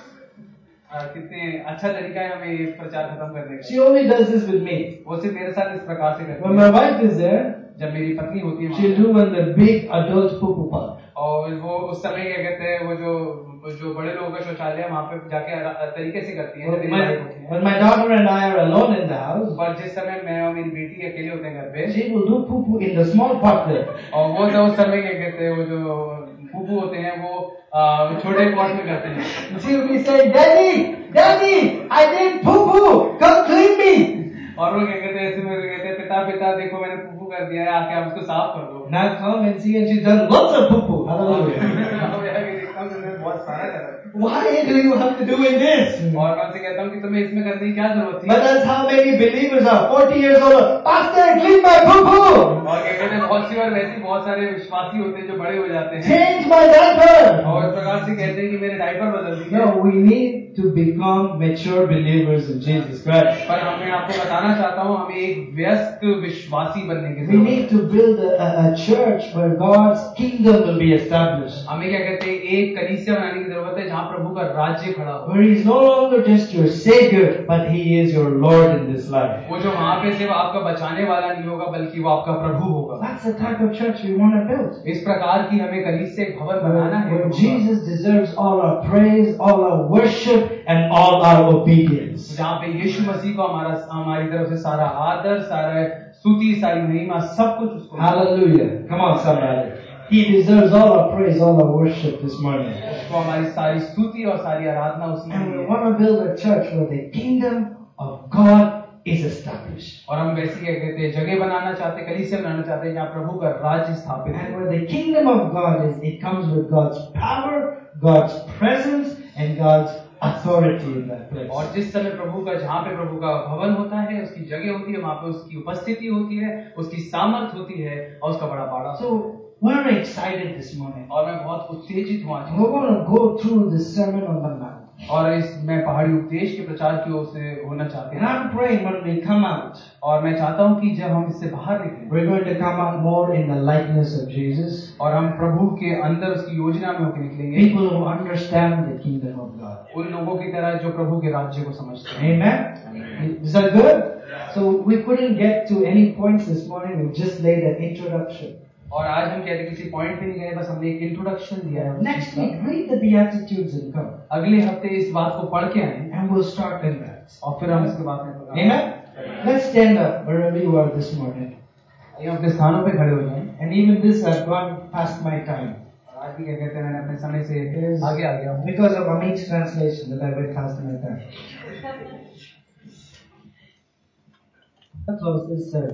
आ, कितने अच्छा तरीका है हमें ये प्रचार खत्म करने का। She only does this with me. वो सिर्फ मेरे साथ इस प्रकार से करती When है। my wife is there, जब मेरी पत्नी होती है she'll do in the big adult poo-poo pot. और वो उस समय क्या कहते हैं वो जो वो जो बड़े लोगों का शौचालय है वहाँ पे जाके अ- तरीके से करती है। जब मेरी When, वाइफ होती है when my daughter and I are alone in the house, पर जिस समय मैं और मेरी बेटी अकेले होते हैं घर पे she will do poo-poo in the small pot there. और वो तो उस समय क्या कहते हैं वो जो फूफू होते हैं वो आ, छोटे पॉट में करते हैं। She will be saying, "Daddy, Daddy, I did poo-poo. Come clean me." और वो क्या कहते हैं ऐसे में कहते हैं पिता पिता देखो मैंने फूफू कर दिया है आके आप उसको साफ कर दो। And I come and see, and she's done lots of poo-poo. Hallelujah. बहुत सारा कर रहा है। Why do you have to do in this? और मैं उनसे कहता हूँ कि तुम्हें इसमें करने की क्या जरूरत थी। But that's how many believers are forty years old. Pastor, clean my poo-poo. और क्या कहते हैं बहुत सी बार वैसे बहुत सारे विश्वासी होते हैं जो बड़े हो जाते हैं Change my diaper. और इस प्रकार से कहते हैं कि मेरे डायपर बदल दीजिए। No, we need to become mature believers in Jesus Christ. पर मैं आपको बताना चाहता हूँ हमें एक व्यस्त विश्वासी बनने की We जरूरत है। need to build a, a, a church where God's kingdom will be established. हमें क्या कहते हैं एक कलीसिया बनाने की जरूरत है जहाँ प्रभु का राज्य खड़ा हो। Where He is no longer just your Savior, but He is your Lord in this life. वो जो वहाँ पे सिर्फ आपका बचाने वाला नहीं होगा बल्कि वो आपका प्रभु होगा। That's the type of church we want to build. इस प्रकार की हमें कलीसिया एक भवन बनाना है Where Jesus deserves all our praise, all our worship, and all our obedience. जहाँ पे यीशु मसीह को हमारा हमारी तरफ से सारा आदर सारा स्तुति सारी महिमा सब कुछ उसको। Hallelujah. Come on, somebody. He deserves all our praise, all our worship this morning. उसको हमारी सारी स्तुति और सारी आराधना उसमें And we है। want to build a church where the kingdom of God is established. और हम वैसी क्या कहते हैं जगह बनाना चाहते हैं कलीसिया बनाना चाहते हैं जहाँ प्रभु का राज्य स्थापित है। And where the kingdom of God is, it comes with God's power, God's presence, and God's authority in that place. और जिस समय प्रभु का जहाँ पे प्रभु का भवन होता है उसकी जगह होती है वहाँ पे उसकी उपस्थिति होती है उसकी सामर्थ होती है और उसका बड़ा पाड़ा। So we're excited this morning. और मैं बहुत उत्तेजित हूँ आज। We're going to go through the Sermon on the Mount. और इस मैं पहाड़ी उपदेश के प्रचार की ओर से होना चाहते And हैं I'm praying when we come out, और मैं चाहता हूँ कि जब हम इससे बाहर निकलें we're going to come out more in the likeness of Jesus. और हम प्रभु के अंदर उसकी योजना में होकर निकलेंगे People who understand the kingdom of God. उन लोगों की तरह जो प्रभु के राज्य को समझते हैं। Amen? Is that good? So we couldn't get to any points this morning. We just laid an introduction. और आज हम कहते किसी पॉइंट पे नहीं गए बस हमने एक इंट्रोडक्शन दिया है। Next week, read the Beatitudes and come. अगले हफ्ते इस बात को पढ़ के आए And we'll start in that. और फिर हम इसके बाद में Amen? Let's stand up wherever you are this morning. आइए अपने स्थानों पे खड़े हो जाएं। And even this, I've gone past my time. आज भी क्या कहते हैं मैंने अपने समय से It is आगे आ गया हूँ because of Amit's translation that I went past my time. That was this, sir.